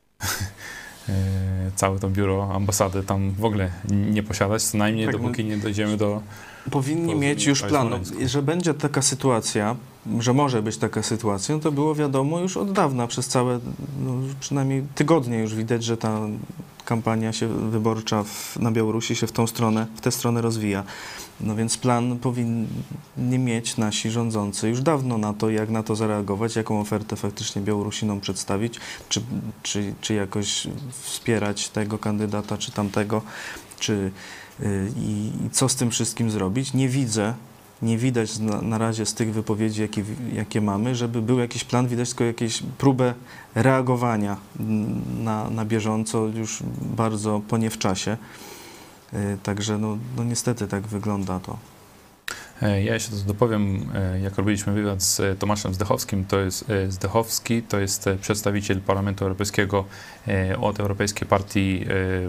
całe to biuro ambasady tam w ogóle nie posiadać, co najmniej Tak, dopóki nie dojdziemy do... Powinni do mieć już plan. No, Smoleńsku. że będzie taka sytuacja, że może być taka sytuacja, no to było wiadomo już od dawna, przez całe, no, przynajmniej tygodnie już widać, że ta kampania się wyborcza w, na Białorusi się w tą stronę, w tę stronę rozwija. No więc plan powinni mieć nasi rządzący już dawno na to, jak na to zareagować, jaką ofertę faktycznie Białorusinom przedstawić, czy, czy, czy jakoś wspierać tego kandydata, czy tamtego, czy yy, i, i co z tym wszystkim zrobić. Nie widzę, nie widać na, na razie z tych wypowiedzi, jakie, jakie mamy, żeby był jakiś plan, widać tylko jakąś próbę reagowania na, na bieżąco, już bardzo po nie w czasie. Także no, no niestety tak wygląda to. Ja jeszcze to dopowiem, jak robiliśmy wywiad z Tomaszem Zdechowskim, to jest Zdechowski, to jest przedstawiciel Parlamentu Europejskiego od Europejskiej Partii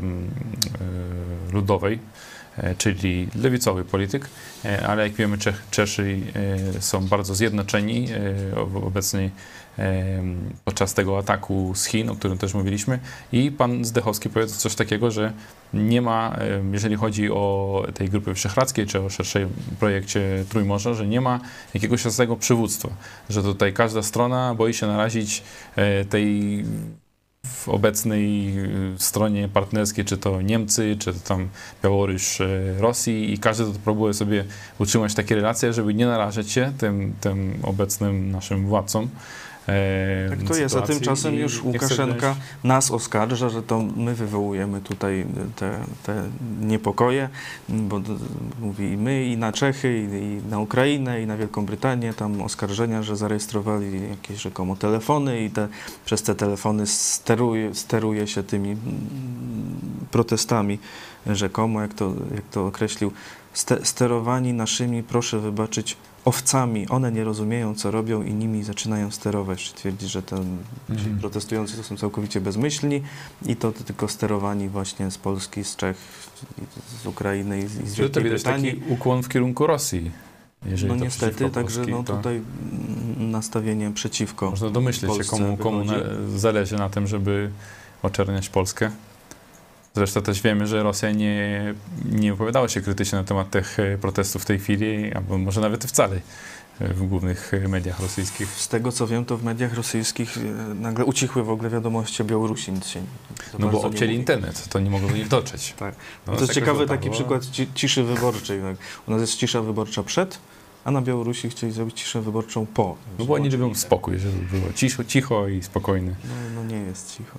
Ludowej, czyli lewicowy polityk, ale jak wiemy, Czech, Czesi są bardzo zjednoczeni obecnie podczas tego ataku z Chin, o którym też mówiliśmy, i pan Zdechowski powiedział coś takiego, że nie ma, jeżeli chodzi o tej grupy wyszehradzkiej, czy o szerszej projekcie Trójmorza, że nie ma jakiegoś jasnego przywództwa, że tutaj każda strona boi się narazić tej w obecnej stronie partnerskiej, czy to Niemcy, czy to tam Białoruś, Rosji, i każdy to próbuje sobie utrzymać takie relacje, żeby nie narażać się tym, tym obecnym naszym władcom. E, tak to jest, a tymczasem już Łukaszenka nas oskarża, że to my wywołujemy tutaj te, te niepokoje, bo mówi i my, i na Czechy, i, i na Ukrainę, i na Wielką Brytanię, tam oskarżenia, że zarejestrowali jakieś rzekomo telefony i te, przez te telefony steruje, steruje się tymi protestami rzekomo, jak to, jak to określił, ste, sterowani naszymi, proszę wybaczyć, owcami. One nie rozumieją, co robią, i nimi zaczynają sterować. Twierdzi, że ten, Mhm. protestujący to są całkowicie bezmyślni i to tylko sterowani właśnie z Polski, z Czech, z Ukrainy i z Że Wielkiej to widać Brytanii. taki ukłon w kierunku Rosji. Jeżeli No to niestety, przeciwko także Polski, no, to tutaj nastawienie przeciwko. można domyśleć się, Polsce komu, komu na, wychodzi. zależy na tym, żeby oczerniać Polskę. Zresztą też wiemy, że Rosja nie, nie wypowiadała się krytycznie na temat tych protestów w tej chwili, albo może nawet wcale w głównych mediach rosyjskich. Z tego co wiem, to w mediach rosyjskich e, nagle ucichły w ogóle wiadomości o Białorusi. Nic się za No bo bardzo nie obcięli mówi. internet, to nie mogło do nich dotrzeć. Tak. No, To jest tak ciekawy wyglądało. taki przykład ci, ciszy wyborczej. Tak. U nas jest cisza wyborcza przed, a na Białorusi chcieli zrobić ciszę wyborczą po. No bo oni lubią spokój, żeby było cicho, cicho i spokojny. No, no nie jest cicho.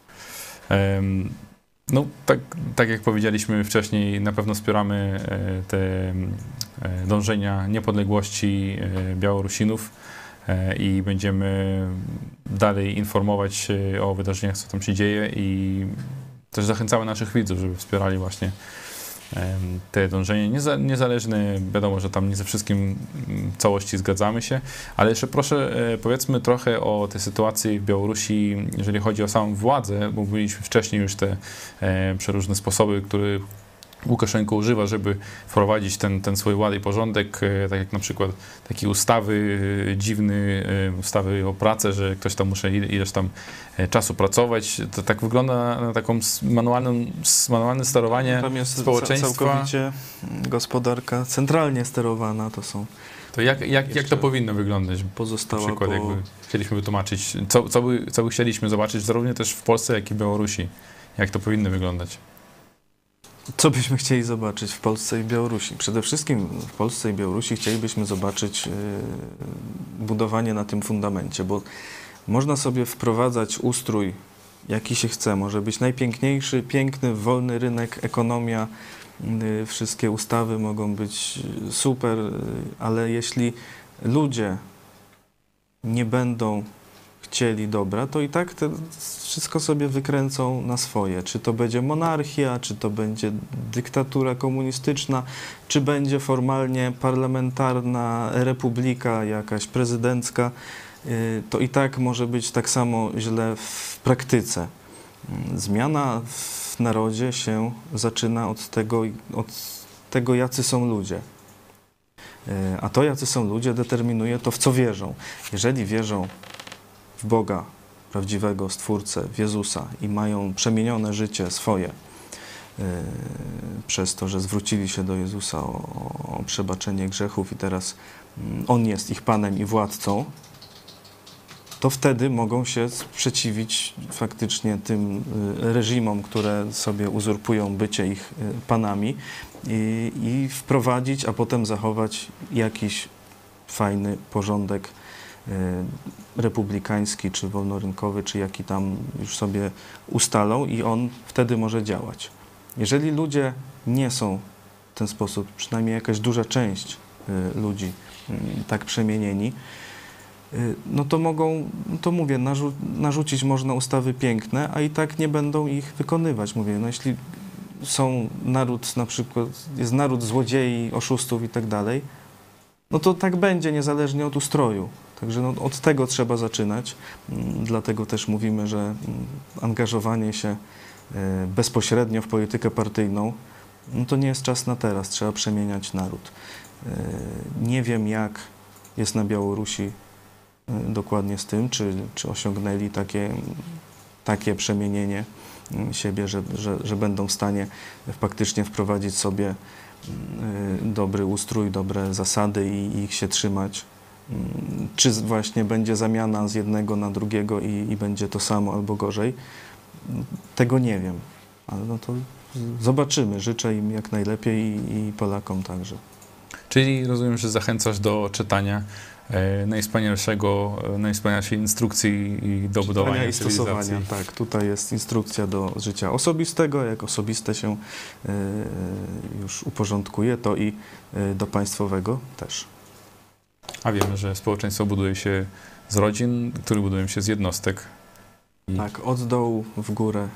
Um, No, tak, tak jak powiedzieliśmy wcześniej, na pewno wspieramy te dążenia niepodległości Białorusinów i będziemy dalej informować o wydarzeniach, co tam się dzieje, i też zachęcamy naszych widzów, żeby wspierali właśnie te dążenia nieza, niezależne. Wiadomo, że tam nie ze wszystkim w całości zgadzamy się, ale jeszcze proszę powiedzmy trochę o tej sytuacji w Białorusi, jeżeli chodzi o samą władzę, bo mówiliśmy wcześniej już te e, przeróżne sposoby, które Łukaszenko używa, żeby wprowadzić ten, ten swój ład i porządek, e, tak jak na przykład takie ustawy e, dziwne, e, ustawy o pracę, że ktoś tam musi ile, ileś tam e, czasu pracować. To tak wygląda na taką manualną, manualne sterowanie Tam jest społeczeństwa. całkowicie gospodarka centralnie sterowana, to są To jak, jak, jak to powinno wyglądać? Na pozostała przykład, po... jakby chcieliśmy wytłumaczyć, co, co, by, co by chcieliśmy zobaczyć zarówno też w Polsce, jak i w Białorusi. Jak to powinno wyglądać? Co byśmy chcieli zobaczyć w Polsce i Białorusi? Przede wszystkim w Polsce i Białorusi chcielibyśmy zobaczyć yy, budowanie na tym fundamencie, bo można sobie wprowadzać ustrój, jaki się chce. Może być najpiękniejszy, piękny, wolny rynek, ekonomia, yy, wszystkie ustawy mogą być super, yy, ale jeśli ludzie nie będą chcieli dobra, to i tak te, wszystko sobie wykręcą na swoje. Czy to będzie monarchia, czy to będzie dyktatura komunistyczna, czy będzie formalnie parlamentarna republika jakaś prezydencka, to i tak może być tak samo źle w praktyce. Zmiana w narodzie się zaczyna od tego, od tego, jacy są ludzie. A to, jacy są ludzie, determinuje to, w co wierzą. Jeżeli wierzą w Boga prawdziwego, Stwórcę, w Jezusa i mają przemienione życie swoje yy, przez to, że zwrócili się do Jezusa o, o przebaczenie grzechów i teraz yy, On jest ich Panem i Władcą, to wtedy mogą się sprzeciwić faktycznie tym yy, reżimom, które sobie uzurpują bycie ich yy, Panami i, i wprowadzić, a potem zachować jakiś fajny porządek republikański, czy wolnorynkowy, czy jaki tam już sobie ustalą i on wtedy może działać. Jeżeli ludzie nie są w ten sposób, przynajmniej jakaś duża część ludzi tak przemienieni, no to mogą, to mówię, narzu narzucić można ustawy piękne, a i tak nie będą ich wykonywać. Mówię, no jeśli są naród, na przykład jest naród złodziei, oszustów i tak dalej, no to tak będzie niezależnie od ustroju. Także no, od tego trzeba zaczynać. Dlatego też mówimy, że angażowanie się bezpośrednio w politykę partyjną, no to nie jest czas na teraz. Trzeba przemieniać naród. Nie wiem, jak jest na Białorusi dokładnie z tym, czy, czy osiągnęli takie, takie przemienienie siebie, że, że, że będą w stanie faktycznie wprowadzić sobie dobry ustrój, dobre zasady i ich się trzymać. Czy właśnie będzie zamiana z jednego na drugiego i, i będzie to samo albo gorzej, tego nie wiem. Ale no to zobaczymy. Życzę im jak najlepiej i, i Polakom także. Czyli rozumiem, że zachęcasz do czytania e, najwspanialszego, najwspanialszej instrukcji i do budowania i stosowania. Tak, tutaj jest instrukcja do życia osobistego. Jak osobiste się e, już uporządkuje, to i e, do państwowego też. A wiemy, że społeczeństwo buduje się z rodzin, które budują się z jednostek. I... Tak, od dołu w górę,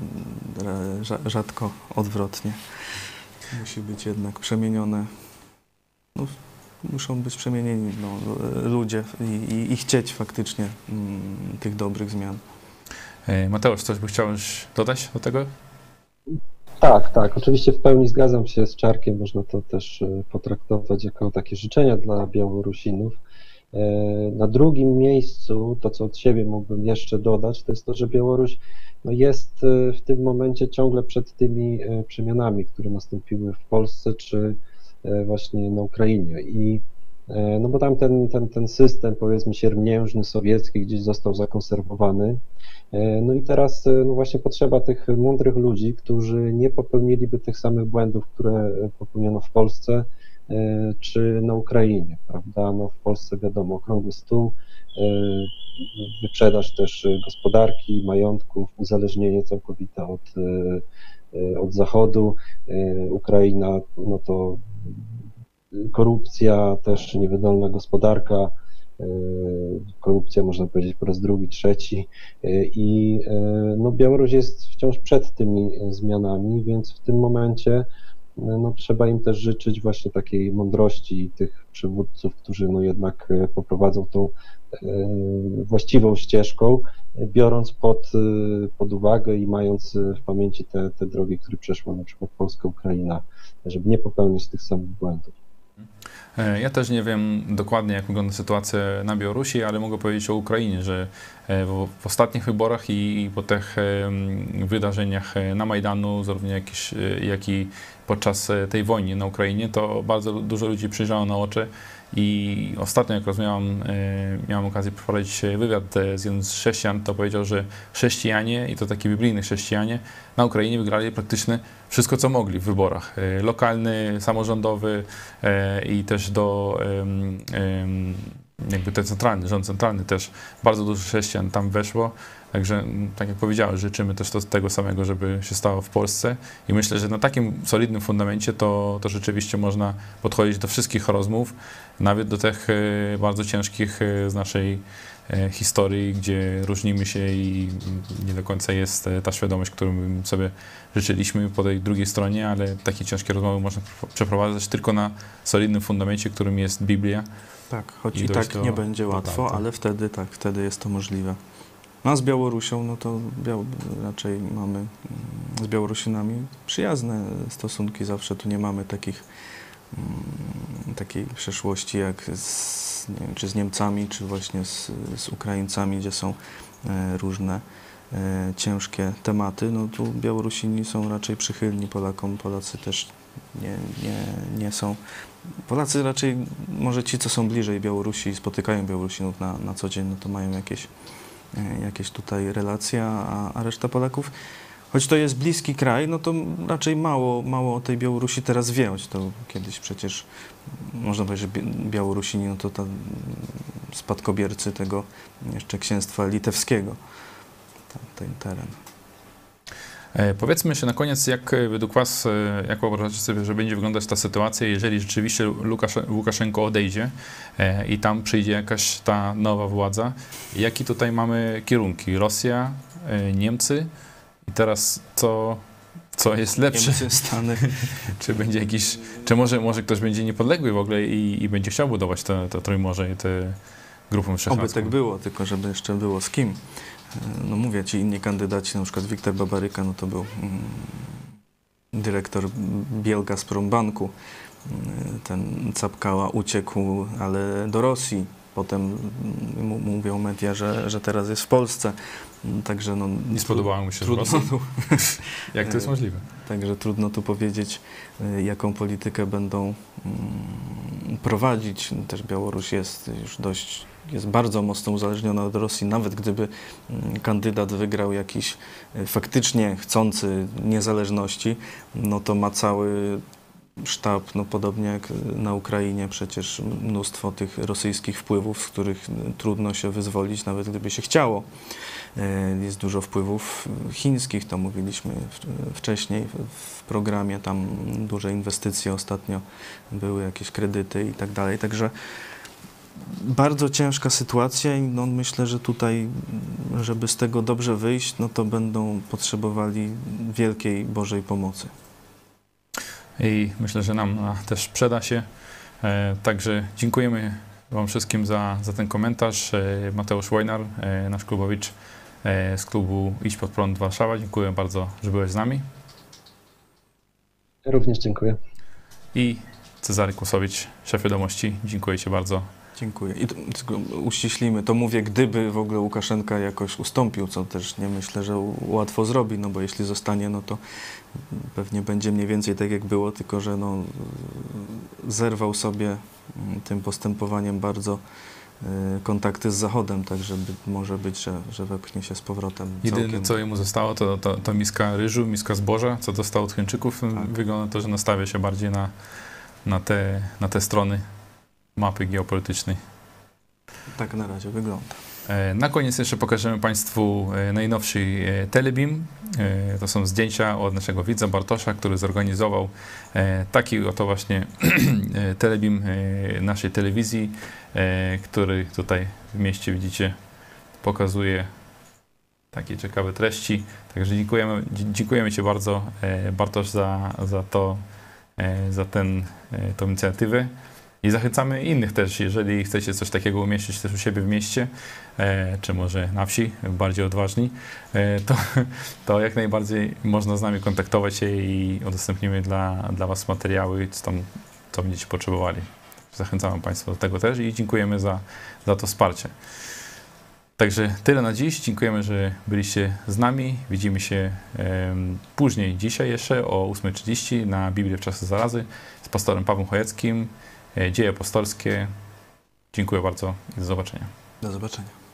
rzadko odwrotnie. Musi być jednak przemienione. No, muszą być przemienieni no, ludzie i, i, i chcieć faktycznie mm, tych dobrych zmian. Mateusz, coś by chciałeś dodać do tego? Tak, tak. Oczywiście w pełni zgadzam się z Czarkiem. Można to też potraktować jako takie życzenia dla Białorusinów. Na drugim miejscu, to co od siebie mógłbym jeszcze dodać, to jest to, że Białoruś no, jest w tym momencie ciągle przed tymi przemianami, które nastąpiły w Polsce czy właśnie na Ukrainie. I no bo tam ten, ten, ten system, powiedzmy, siermiężny, sowiecki gdzieś został zakonserwowany. No i teraz no właśnie potrzeba tych mądrych ludzi, którzy nie popełniliby tych samych błędów, które popełniono w Polsce czy na Ukrainie, prawda? No w Polsce wiadomo, okrągły stół, wyprzedaż też gospodarki, majątków, uzależnienie całkowite od, od Zachodu, Ukraina, no to korupcja, też niewydolna gospodarka, korupcja można powiedzieć po raz drugi, trzeci i no, Białoruś jest wciąż przed tymi zmianami, więc w tym momencie no, trzeba im też życzyć właśnie takiej mądrości i tych przywódców, którzy no, jednak poprowadzą tą właściwą ścieżką, biorąc pod, pod uwagę i mając w pamięci te, te drogi, które przeszła na przykład Polska, Ukraina, żeby nie popełnić tych samych błędów. Ja też nie wiem dokładnie, jak wygląda sytuacja na Białorusi, ale mogę powiedzieć o Ukrainie, że w ostatnich wyborach i po tych wydarzeniach na Majdanu, zarówno jakieś, jak i podczas tej wojny na Ukrainie, to bardzo dużo ludzi przyjrzało na oczy i ostatnio, jak rozmawiałam, miałem okazję przeprowadzić wywiad z jednym z chrześcijan, to powiedział, że chrześcijanie, i to taki biblijny chrześcijanie, na Ukrainie wygrali praktycznie wszystko, co mogli w wyborach. Lokalny, samorządowy i też do jakby ten centralny, rząd centralny też, bardzo dużo chrześcijan tam weszło. Także, tak jak powiedziałem, życzymy też to, tego samego, żeby się stało w Polsce i myślę, że na takim solidnym fundamencie to, to rzeczywiście można podchodzić do wszystkich rozmów, nawet do tych bardzo ciężkich z naszej e, historii, gdzie różnimy się i nie do końca jest e, ta świadomość, którą bym sobie życzyliśmy po tej drugiej stronie, ale takie ciężkie rozmowy można przeprowadzać tylko na solidnym fundamencie, którym jest Biblia. Tak, choć I i, dojść tak do- nie będzie do łatwo, prawdy. ale wtedy tak, wtedy jest to możliwe. No a z Białorusią, no to Biał raczej mamy mm, z Białorusinami przyjazne stosunki. Zawsze tu nie mamy takich mm, takiej przeszłości jak z, nie wiem, czy z Niemcami, czy właśnie z, z Ukraińcami, gdzie są e, różne e, ciężkie tematy. No tu Białorusini są raczej przychylni Polakom, Polacy też nie, nie, nie są. Polacy raczej, może ci, co są bliżej Białorusi i spotykają Białorusinów na, na co dzień, no to mają jakieś, e, jakieś tutaj relacje, a, a reszta Polaków, choć to jest bliski kraj, no to raczej mało, mało o tej Białorusi teraz wie. Choć to kiedyś przecież, można powiedzieć, że Bi- Białorusini, no to ta, spadkobiercy tego jeszcze księstwa litewskiego, ten, ten teren. E, Powiedzmy jeszcze na koniec, jak e, według Was, e, jak wyobrażacie sobie, że będzie wyglądać ta sytuacja, jeżeli rzeczywiście Lukasz- Łukaszenko odejdzie e, i tam przyjdzie jakaś ta nowa władza. Jakie tutaj mamy kierunki? Rosja, e, Niemcy i teraz co, co jest lepsze? Niemcy, Stany. Czy będzie jakiś, czy może, może ktoś będzie niepodległy w ogóle i, i będzie chciał budować to, to Trójmorze i tę grupę Oby wyszehradzką? tak było, tylko żeby jeszcze było z kim. No mówię, ci inni kandydaci, na przykład Wiktor Babaryka, no to był mm, dyrektor Bielgazprombanku. Mm, Ten Capkała uciekł, ale do Rosji. Potem mm, m- mówią media, że, że teraz jest w Polsce. Mm, Także no, Nie spodobało mu się z trudno Rosji? tu, Jak to jest możliwe? Także trudno tu powiedzieć, y, jaką politykę będą mm, prowadzić. Też Białoruś jest już dość, jest bardzo mocno uzależniona od Rosji. Nawet gdyby mm, kandydat wygrał jakiś y, faktycznie chcący niezależności, no to ma cały sztab, no podobnie jak na Ukrainie, przecież mnóstwo tych rosyjskich wpływów, z których y, trudno się wyzwolić, nawet gdyby się chciało. Y, Jest dużo wpływów chińskich, to mówiliśmy w- wcześniej w- w programie, tam duże inwestycje ostatnio były, jakieś kredyty i tak dalej, także bardzo ciężka sytuacja i no myślę, że tutaj, żeby z tego dobrze wyjść, no to będą potrzebowali wielkiej Bożej pomocy. I myślę, że nam a, też przyda się. E, także dziękujemy Wam wszystkim za, za ten komentarz. E, Mateusz Wojnar, e, nasz klubowicz e, z klubu Idź Pod Prąd Warszawa. Dziękuję bardzo, że byłeś z nami. Ja również dziękuję. I Cezary Kłosowicz, szef wiadomości. Dziękuję Ci bardzo. Dziękuję. I to, tylko uściślimy, to mówię, gdyby w ogóle Łukaszenka jakoś ustąpił, co też nie myślę, że łatwo zrobi, no bo jeśli zostanie, no to pewnie będzie mniej więcej tak, jak było, tylko że no, zerwał sobie tym postępowaniem bardzo y, kontakty z Zachodem, tak żeby może być, że, że wepchnie się z powrotem Jedyne, całkiem. co jemu zostało, to, to, to miska ryżu, miska zboża, co dostał od Chińczyków. Tak. Wygląda to, że nastawia się bardziej na, na, te, na te strony mapy geopolitycznej. Tak na razie wygląda. E, Na koniec jeszcze pokażemy Państwu e, najnowszy e, Telebeam. E, To są zdjęcia od naszego widza Bartosza, który zorganizował e, taki oto właśnie e, Telebeam e, naszej telewizji, e, który tutaj w mieście widzicie pokazuje takie ciekawe treści. Także dziękujemy, dzie- dziękujemy Ci bardzo, e, Bartosz, za, za to, e, za ten, e, tą inicjatywę. I zachęcamy innych też, jeżeli chcecie coś takiego umieścić też u siebie w mieście, e, czy może na wsi, bardziej odważni, e, to, to jak najbardziej można z nami kontaktować się i udostępnimy dla, dla Was materiały, co, tam, co będziecie potrzebowali. Zachęcamy Państwa do tego też i dziękujemy za, za to wsparcie. Także tyle na dziś. Dziękujemy, że byliście z nami. Widzimy się em, później, dzisiaj jeszcze o ósma trzydzieści na Biblię w czasach zarazy z pastorem Pawłem Chojeckim. E, Dzieje apostolskie. Dziękuję bardzo i do zobaczenia. Do zobaczenia.